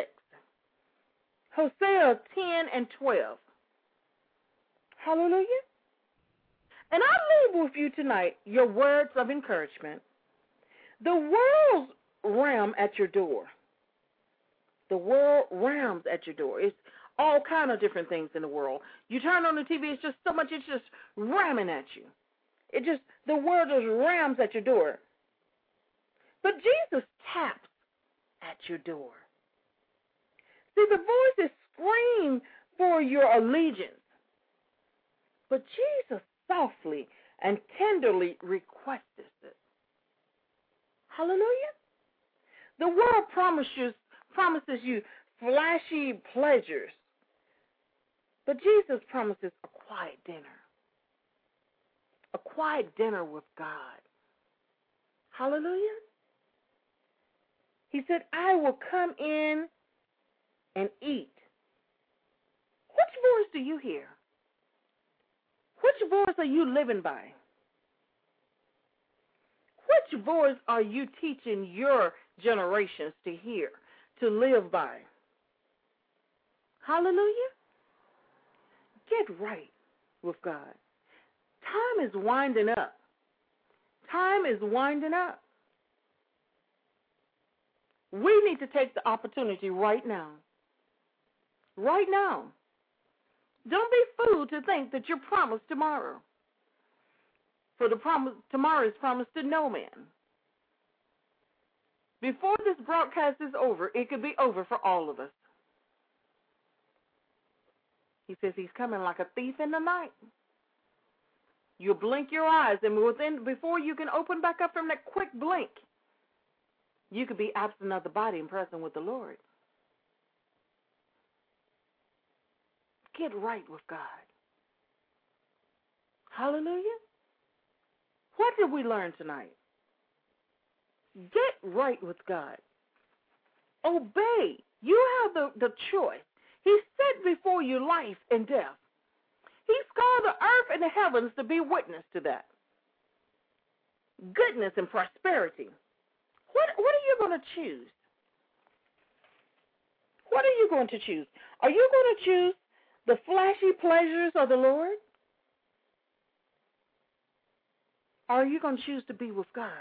Hosea ten and twelve. Hallelujah. And I leave with you tonight your words of encouragement. The world's realm at your door. The world realms at your door. It's all kind of different things in the world. You turn on the T V, it's just so much, it's just ramming at you. It just, the world just rams at your door. But Jesus taps at your door. See, the voices scream for your allegiance. But Jesus softly and tenderly requests it. Hallelujah. The world promises, promises you flashy pleasures. But Jesus promises a quiet dinner. A quiet dinner with God. Hallelujah. He said, I will come in and eat. Which voice do you hear? Which voice are you living by? Which voice are you teaching your generations to hear, to live by? Hallelujah. Get right with God. Time is winding up. Time is winding up. We need to take the opportunity right now. Right now. Don't be fooled to think that you're promised tomorrow. For the promise, tomorrow is promised to no man. Before this broadcast is over, it could be over for all of us. He says he's coming like a thief in the night. You blink your eyes, and within before you can open back up from that quick blink, you could be absent of the body and present with the Lord. Get right with God. Hallelujah. What did we learn tonight? Get right with God. Obey. You have the, the choice. He set before you life and death. He's called the earth and the heavens to be witness to that. Goodness and prosperity. What, what are you going to choose? What are you going to choose? Are you going to choose the flashy pleasures of the Lord? Or are you going to choose to be with God?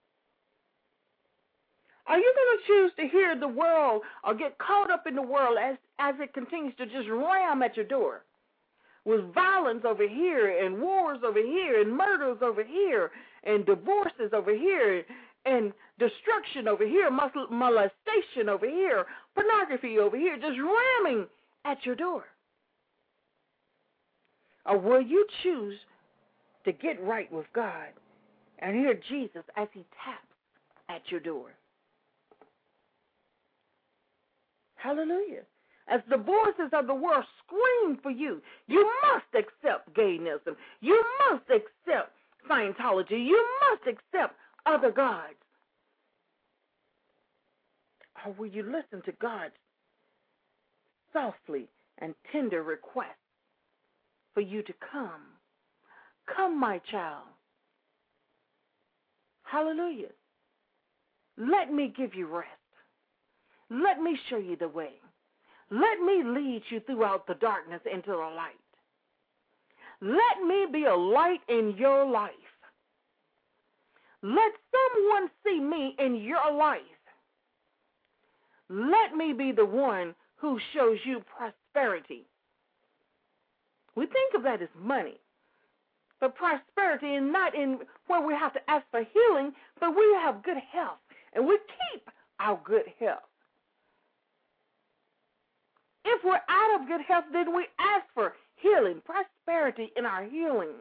Are you going to choose to hear the world or get caught up in the world as, as it continues to just ram at your door with violence over here and wars over here and murders over here and divorces over here and destruction over here, molestation over here, pornography over here, just ramming at your door? Or will you choose to get right with God and hear Jesus as he taps at your door? Hallelujah. As the voices of the world scream for you, you must accept gayism. You must accept Scientology. You must accept other gods. Or will you listen to God's softly and tender request for you to come? Come, my child. Hallelujah. Let me give you rest. Let me show you the way. Let me lead you throughout the darkness into the light. Let me be a light in your life. Let someone see me in your life. Let me be the one who shows you prosperity. We think of that as money. But prosperity is not in where we have to ask for healing, but we have good health, and we keep our good health. If we're out of good health, then we ask for healing, prosperity in our healing.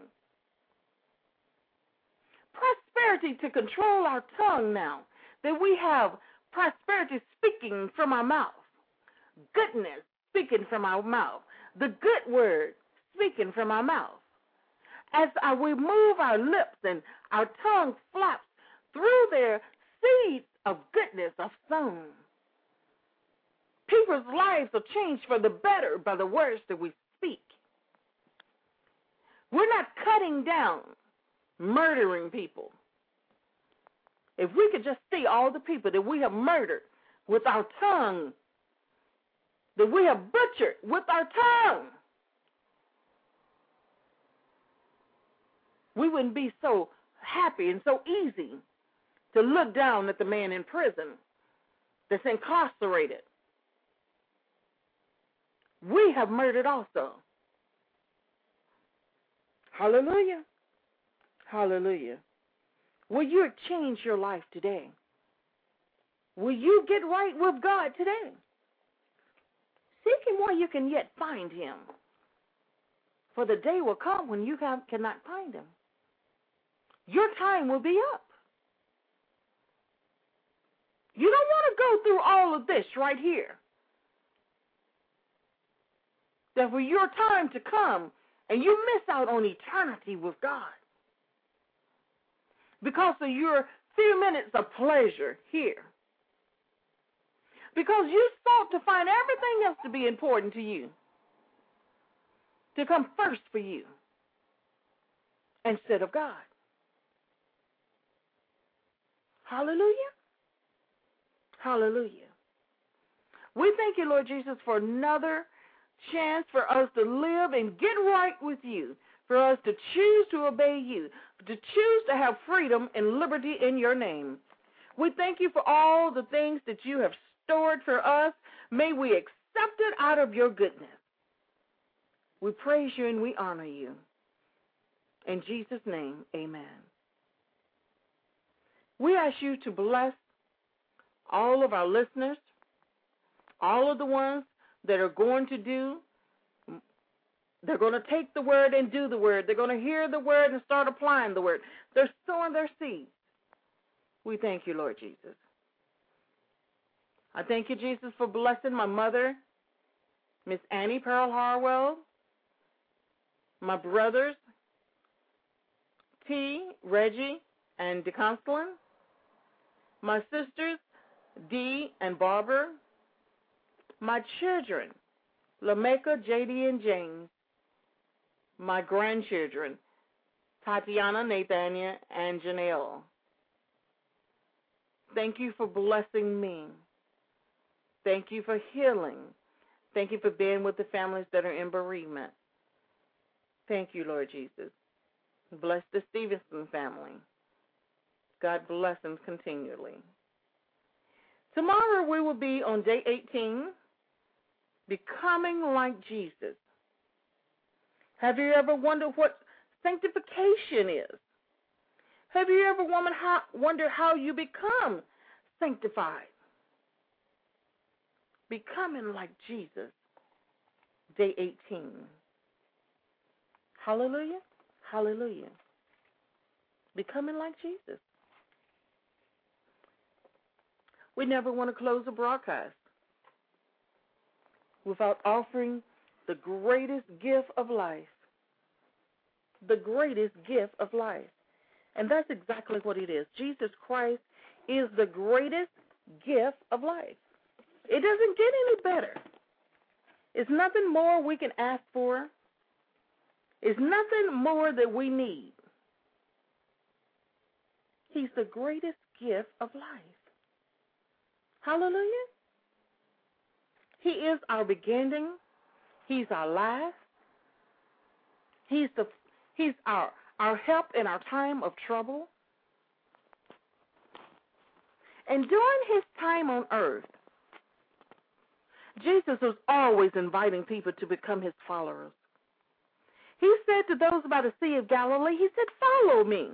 Prosperity to control our tongue now, that we have prosperity speaking from our mouth, goodness speaking from our mouth, the good word speaking from our mouth. As uh, we move our lips and our tongue flaps through their seeds of goodness of sown. People's lives are changed for the better by the words that we speak. We're not cutting down, murdering people. If we could just see all the people that we have murdered with our tongue, that we have butchered with our tongue, we wouldn't be so happy and so easy to look down at the man in prison that's incarcerated. We have murdered also. Hallelujah. Hallelujah. Will you change your life today? Will you get right with God today? Seek Him while you can yet find Him. For the day will come when you have, cannot find Him. Your time will be up. You don't want to go through all of this right here. That for your time to come and you miss out on eternity with God because of your few minutes of pleasure here. Because you sought to find everything else to be important to you, to come first for you instead of God. Hallelujah. Hallelujah. We thank you, Lord Jesus, for another chance for us to live and get right with you, for us to choose to obey you, to choose to have freedom and liberty in your name. We thank you for all the things that you have stored for us. May we accept it out of your goodness. We praise you and we honor you. In Jesus' name, amen. We ask you to bless all of our listeners, all of the ones that are going to do, they're going to take the word and do the word. They're going to hear the word and start applying the word. They're sowing their seeds. We thank you, Lord Jesus. I thank you, Jesus, for blessing my mother, Miss Annie Pearl Harwell, my brothers, T, Reggie, and DeConsolin, my sisters, Dee and Barbara, my children, Lameka, J D, and James, my grandchildren, Tatiana, Nathania, and Janelle. Thank you for blessing me. Thank you for healing. Thank you for being with the families that are in bereavement. Thank you, Lord Jesus. Bless the Stevenson family. God bless them continually. Tomorrow we will be on day eighteen, becoming like Jesus. Have you ever wondered what sanctification is? Have you ever wondered how you become sanctified? Becoming like Jesus, day eighteen. Hallelujah, hallelujah. Becoming like Jesus. We never want to close a broadcast without offering the greatest gift of life. The greatest gift of life. And that's exactly what it is. Jesus Christ is the greatest gift of life. It doesn't get any better. It's nothing more we can ask for. It's nothing more that we need. He's the greatest gift of life. Hallelujah. He is our beginning. He's our last. He's the He's our, our help in our time of trouble. And during his time on earth, Jesus was always inviting people to become his followers. He said to those by the Sea of Galilee, he said, follow me.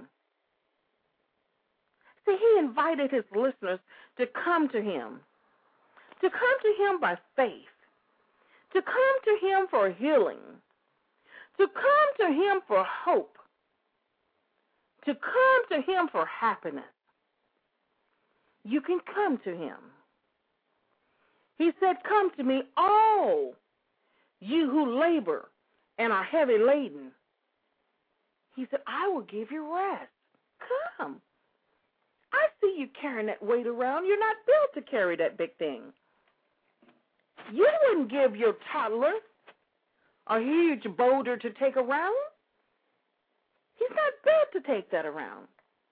See, he invited his listeners to come to him, to come to him by faith, to come to him for healing, to come to him for hope, to come to him for happiness. You can come to him. He said, come to me, all you who labor and are heavy laden. He said, I will give you rest. Come. I see you carrying that weight around. You're not built to carry that big thing. You wouldn't give your toddler a huge boulder to take around. He's not built to take that around.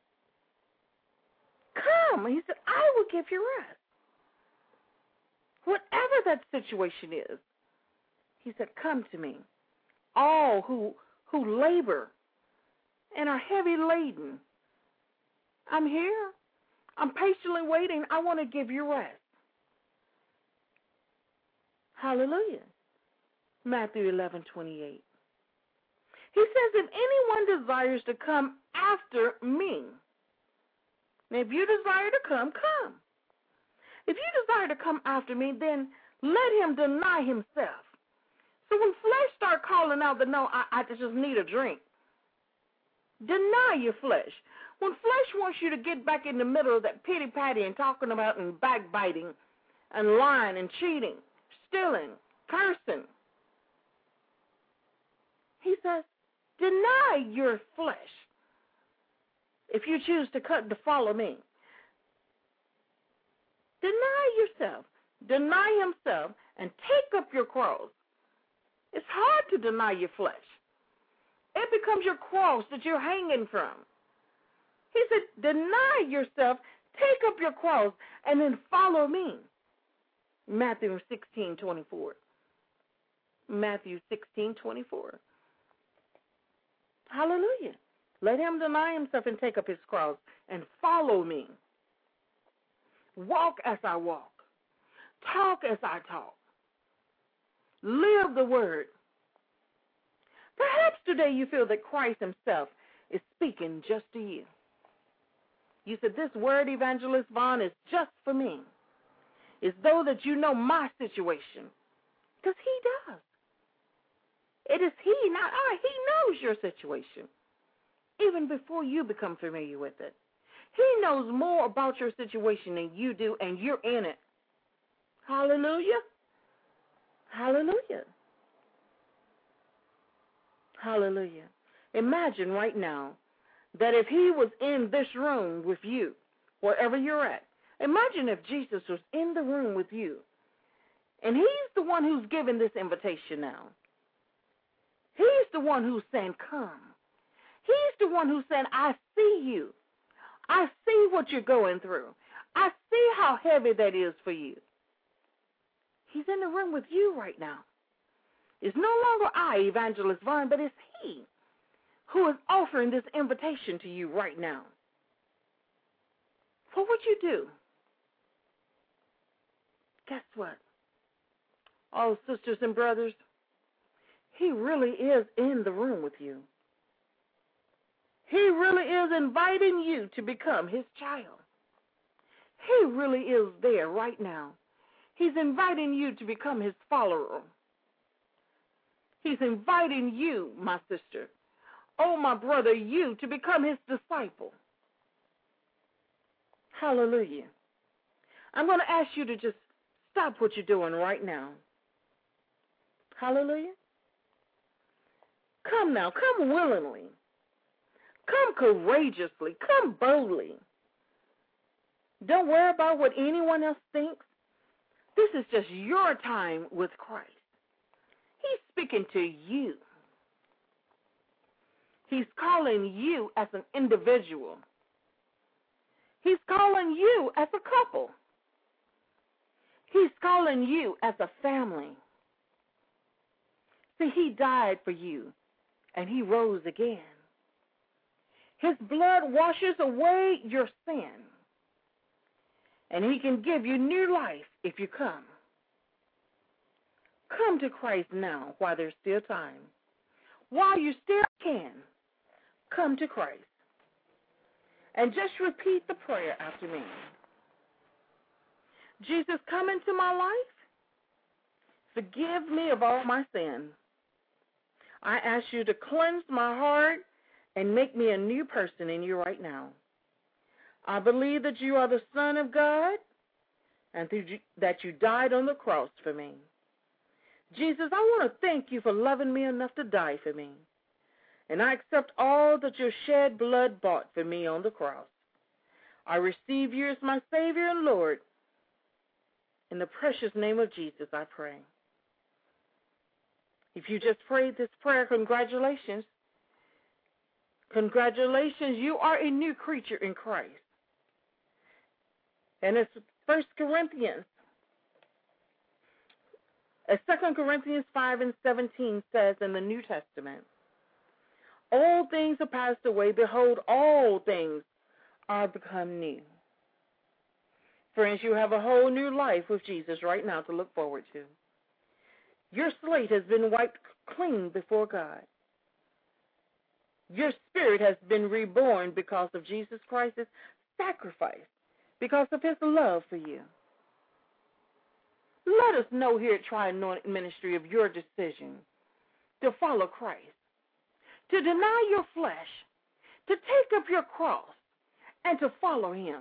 Come. He said, I will give you rest. Whatever that situation is, he said, come to me, all who who labor and are heavy laden. I'm here. I'm patiently waiting. I want to give you rest. Hallelujah. Matthew eleven twenty-eight. He says, if anyone desires to come after me, now if you desire to come, come. If you desire to come after me, then let him deny himself. So when flesh start calling out that, no, I, I just need a drink, deny your flesh. When flesh wants you to get back in the middle of that pity-patty and talking about and backbiting and lying and cheating, stealing, cursing, he says, deny your flesh if you choose to cut to follow me. Deny yourself. Deny himself and take up your cross. It's hard to deny your flesh. It becomes your cross that you're hanging from. He said, deny yourself, take up your cross, and then follow me. Matthew sixteen twenty-four. Matthew sixteen twenty-four. Hallelujah. Let him deny himself and take up his cross and follow me. Walk as I walk. Talk as I talk. Live the word. Perhaps today you feel that Christ himself is speaking just to you. You said, this word, Evangelist Vaughn, is just for me. It's though that you know my situation. Because he does. It is he, not I. He knows your situation. Even before you become familiar with it. He knows more about your situation than you do, and you're in it. Hallelujah. Hallelujah. Hallelujah. Imagine right now that if he was in this room with you, wherever you're at, imagine if Jesus was in the room with you, and he's the one who's giving this invitation now. He's the one who's saying, come. He's the one who's saying, I see you. I see what you're going through. I see how heavy that is for you. He's in the room with you right now. It's no longer I, Evangelist Vaughn, but it's he who is offering this invitation to you right now. What would you do? Guess what? Oh, sisters and brothers, he really is in the room with you. He really is inviting you to become his child. He really is there right now. He's inviting you to become his follower. He's inviting you, my sister, oh, my brother, you to become his disciple. Hallelujah. I'm going to ask you to just stop what you're doing right now. Hallelujah. Come now. Come willingly. Come courageously. Come boldly. Don't worry about what anyone else thinks. This is just your time with Christ. He's speaking to you. He's calling you as an individual. He's calling you as a couple. He's calling you as a family. See, he died for you, and he rose again. His blood washes away your sin, and he can give you new life if you come. Come to Christ now while there's still time. While you still can, come to Christ. And just repeat the prayer after me. Jesus, come into my life. Forgive me of all my sin. I ask you to cleanse my heart and make me a new person in you right now. I believe that you are the Son of God and that you died on the cross for me. Jesus, I want to thank you for loving me enough to die for me. And I accept all that your shed blood bought for me on the cross. I receive you as my Savior and Lord. In the precious name of Jesus, I pray. If you just prayed this prayer, congratulations. Congratulations, you are a new creature in Christ. And it's First Corinthians, as Second Corinthians five and seventeen says in the New Testament, all things are passed away. Behold, all things are become new. Friends, you have a whole new life with Jesus right now to look forward to. Your slate has been wiped clean before God. Your spirit has been reborn because of Jesus Christ's sacrifice, because of his love for you. Let us know here at Tri-Anointed Ministry of your decision to follow Christ, to deny your flesh, to take up your cross, and to follow him.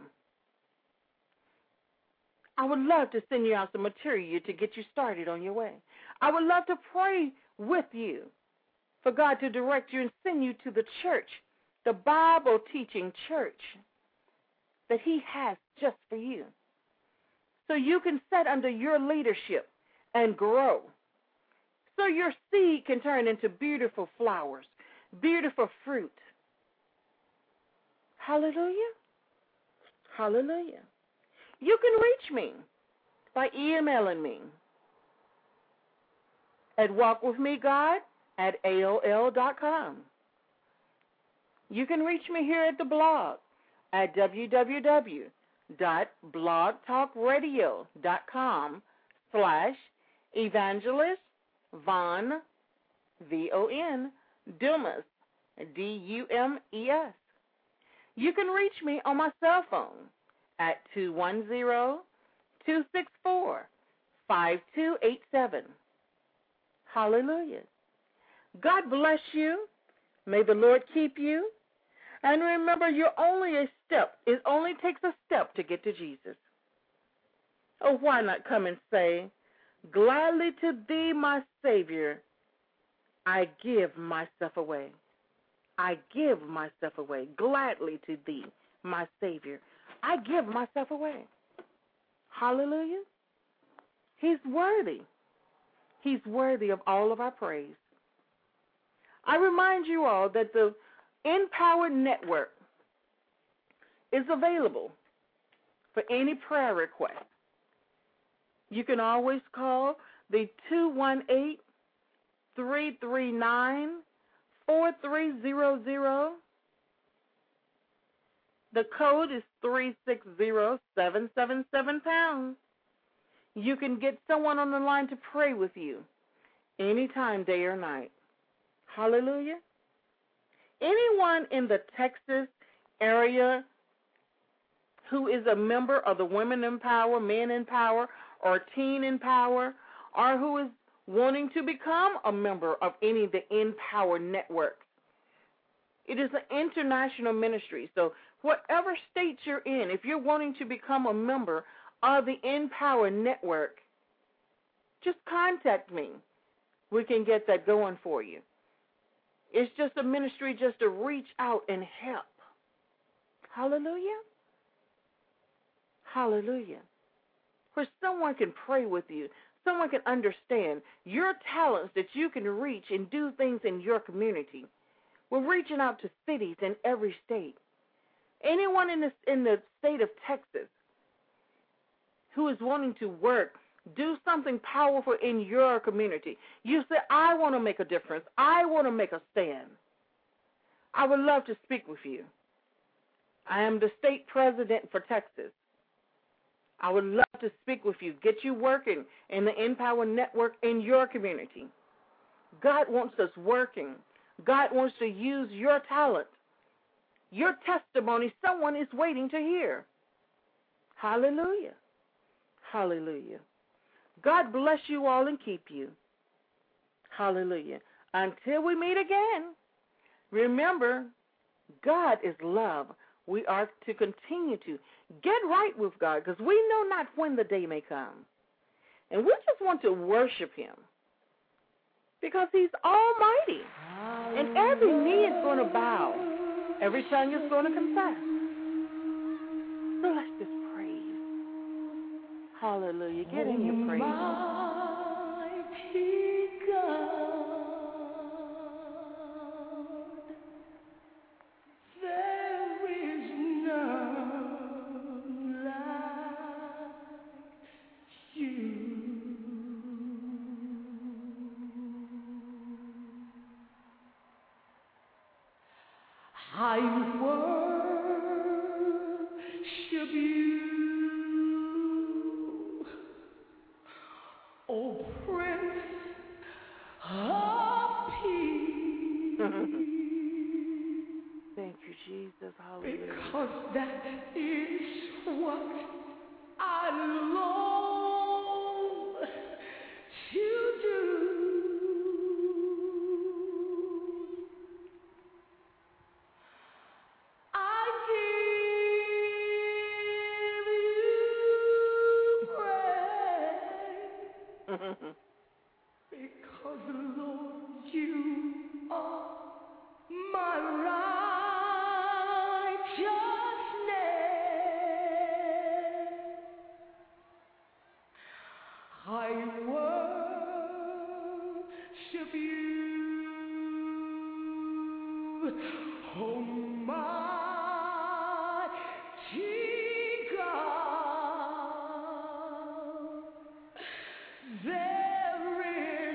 I would love to send you out some material to get you started on your way. I would love to pray with you for God to direct you and send you to the church, the Bible-teaching church that he has just for you, so you can sit under your leadership and grow, so your seed can turn into beautiful flowers, beautiful fruit. Hallelujah. Hallelujah. You can reach me by emailing me at walkwithmegod at A O L dot com. You can reach me here at the blog at w w w dot blog talk radio dot com slash evangelist Von, V O N, Dumas, D U M E S. You can reach me on my cell phone at two one zero, two six four, five two eight seven. Hallelujah. God bless you. May the Lord keep you. And remember, you're only a step. It only takes a step to get to Jesus. Oh, why not come and say, gladly to thee, my Savior, I give myself away. I give myself away. Gladly to thee, my Savior, I give myself away. Hallelujah. He's worthy. He's worthy of all of our praise. I remind you all that the Empowered Network is available for any prayer request. You can always call the two one eight, three three nine, four three zero zero. The code is three six zero, seven seven seven pounds. You can get someone on the line to pray with you anytime, day or night. Hallelujah. Anyone in the Texas area who is a member of the Women in Power, Men in Power, or Teen in Power, or who is wanting to become a member of any of the Empower networks. It is an international ministry, so whatever state you're in, if you're wanting to become a member of the Empower network, just contact me. We can get that going for you. It's just a ministry just to reach out and help. Hallelujah. Hallelujah. Where someone can pray with you, someone can understand your talents that you can reach and do things in your community. We're reaching out to cities in every state. Anyone in the, in the state of Texas who is wanting to work, do something powerful in your community. You say, I want to make a difference. I want to make a stand. I would love to speak with you. I am the state president for Texas. I would love to speak with you, get you working in the Empower Network in your community. God wants us working. God wants to use your talent. Your testimony, someone is waiting to hear. Hallelujah. Hallelujah. God bless you all and keep you. Hallelujah. Until we meet again, remember, God is love. We are to continue to get right with God because we know not when the day may come. And we just want to worship him because he's almighty. And every knee is going to bow. Every tongue is going to confess. So let's just praise. Hallelujah. Get in your praise. Almighty God, there is none like you. I worship you. 'cause that is what I long to do. I give you praise because, Lord, you are my righteousness. I worship you, Almighty God. There is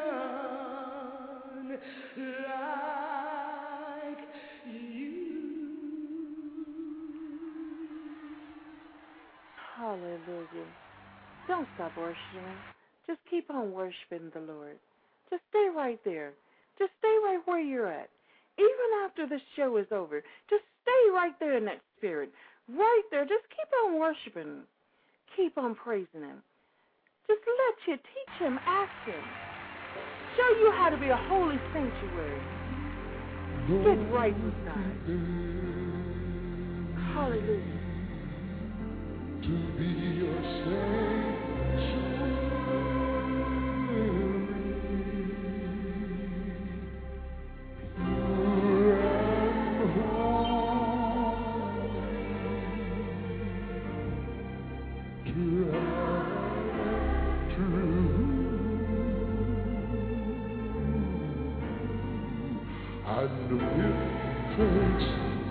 none like you. Hallelujah. Don't stop worshiping. Just keep on worshiping the Lord. Just stay right there. Just stay right where you're at. Even after the show is over, just stay right there in that spirit. Right there. Just keep on worshiping. Keep on praising Him. Just let you teach Him, ask Him. Show you how to be a holy sanctuary. Get right with God. Hallelujah. To be your and with thanks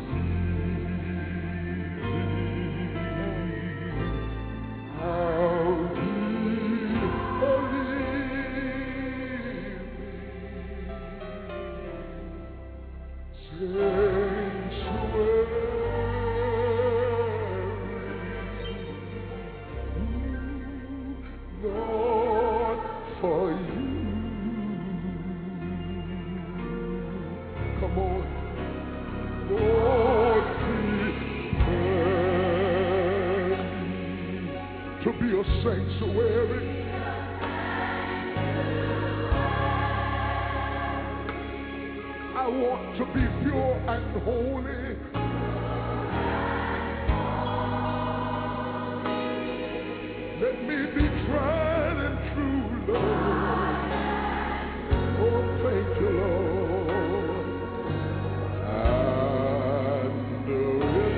I'll be a living sanctuary, Lord, for you. Come on, Lord, prepare me to be a sanctuary. I want to be pure and holy. Let me be tried and true, Lord. Oh, thank you, Lord. And with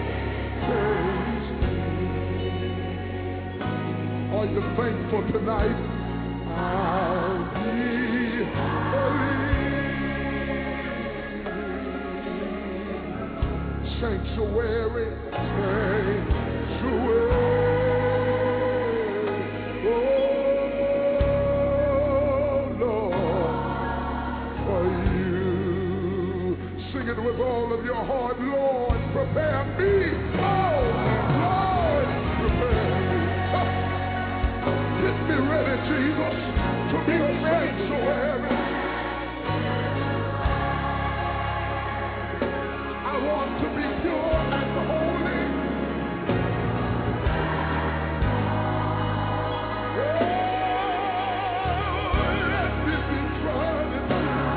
thanks, are you thankful tonight? I'll be a sanctuary, sanctuary. Oh, Lord, for you. Sing it with all of your heart. Lord, prepare me. Oh, Lord, prepare me. Get me ready, Jesus, to be a sanctuary. I want to be pure and holy. Oh, let me be tried and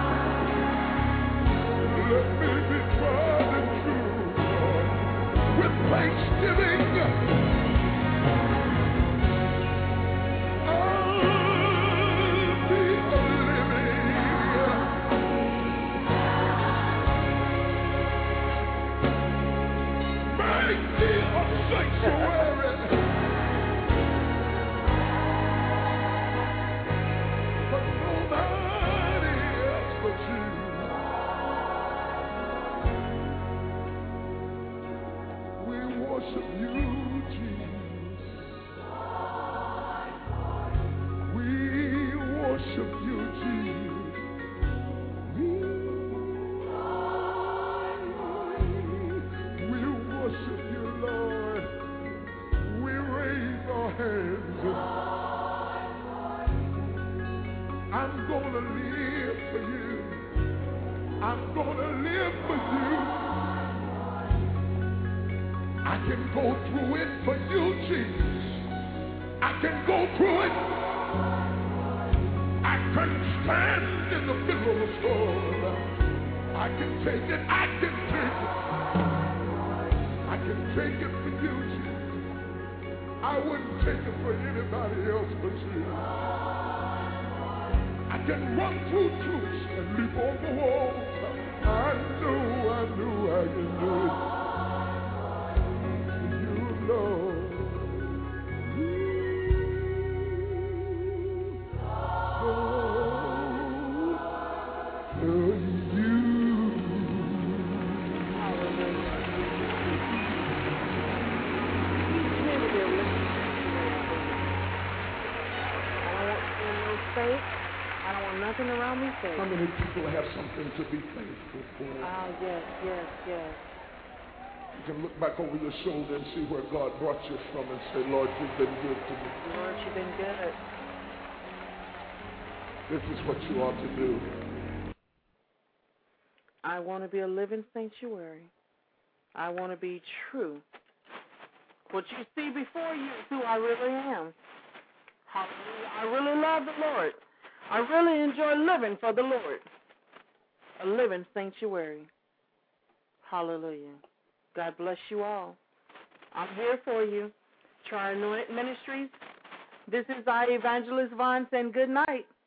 true. Let me be tried and true, Lord, with thanksgiving. I can go through it for you, Jesus. I can go through it. I can stand in the middle of the storm. I can take it. I can take it. I can take it for you, Jesus. I wouldn't take it for anybody else but you. I can run through troops and leap on the walls. I know, I know I can do it. You, Lord. I don't want nothing around me safe. How many people have something to be thankful for? Oh, yes, yes, yes. You can look back over your shoulder and see where God brought you from and say, Lord, you've been good to me. Lord, you've been good. This is what you ought to do. I want to be a living sanctuary. I want to be true. What you see before you is who I really am. Hallelujah. I really love the Lord. I really enjoy living for the Lord. A living sanctuary. Hallelujah. God bless you all. I'm here for you. Tri Anointed Ministries. This is our Evangelist Vaughn saying good night.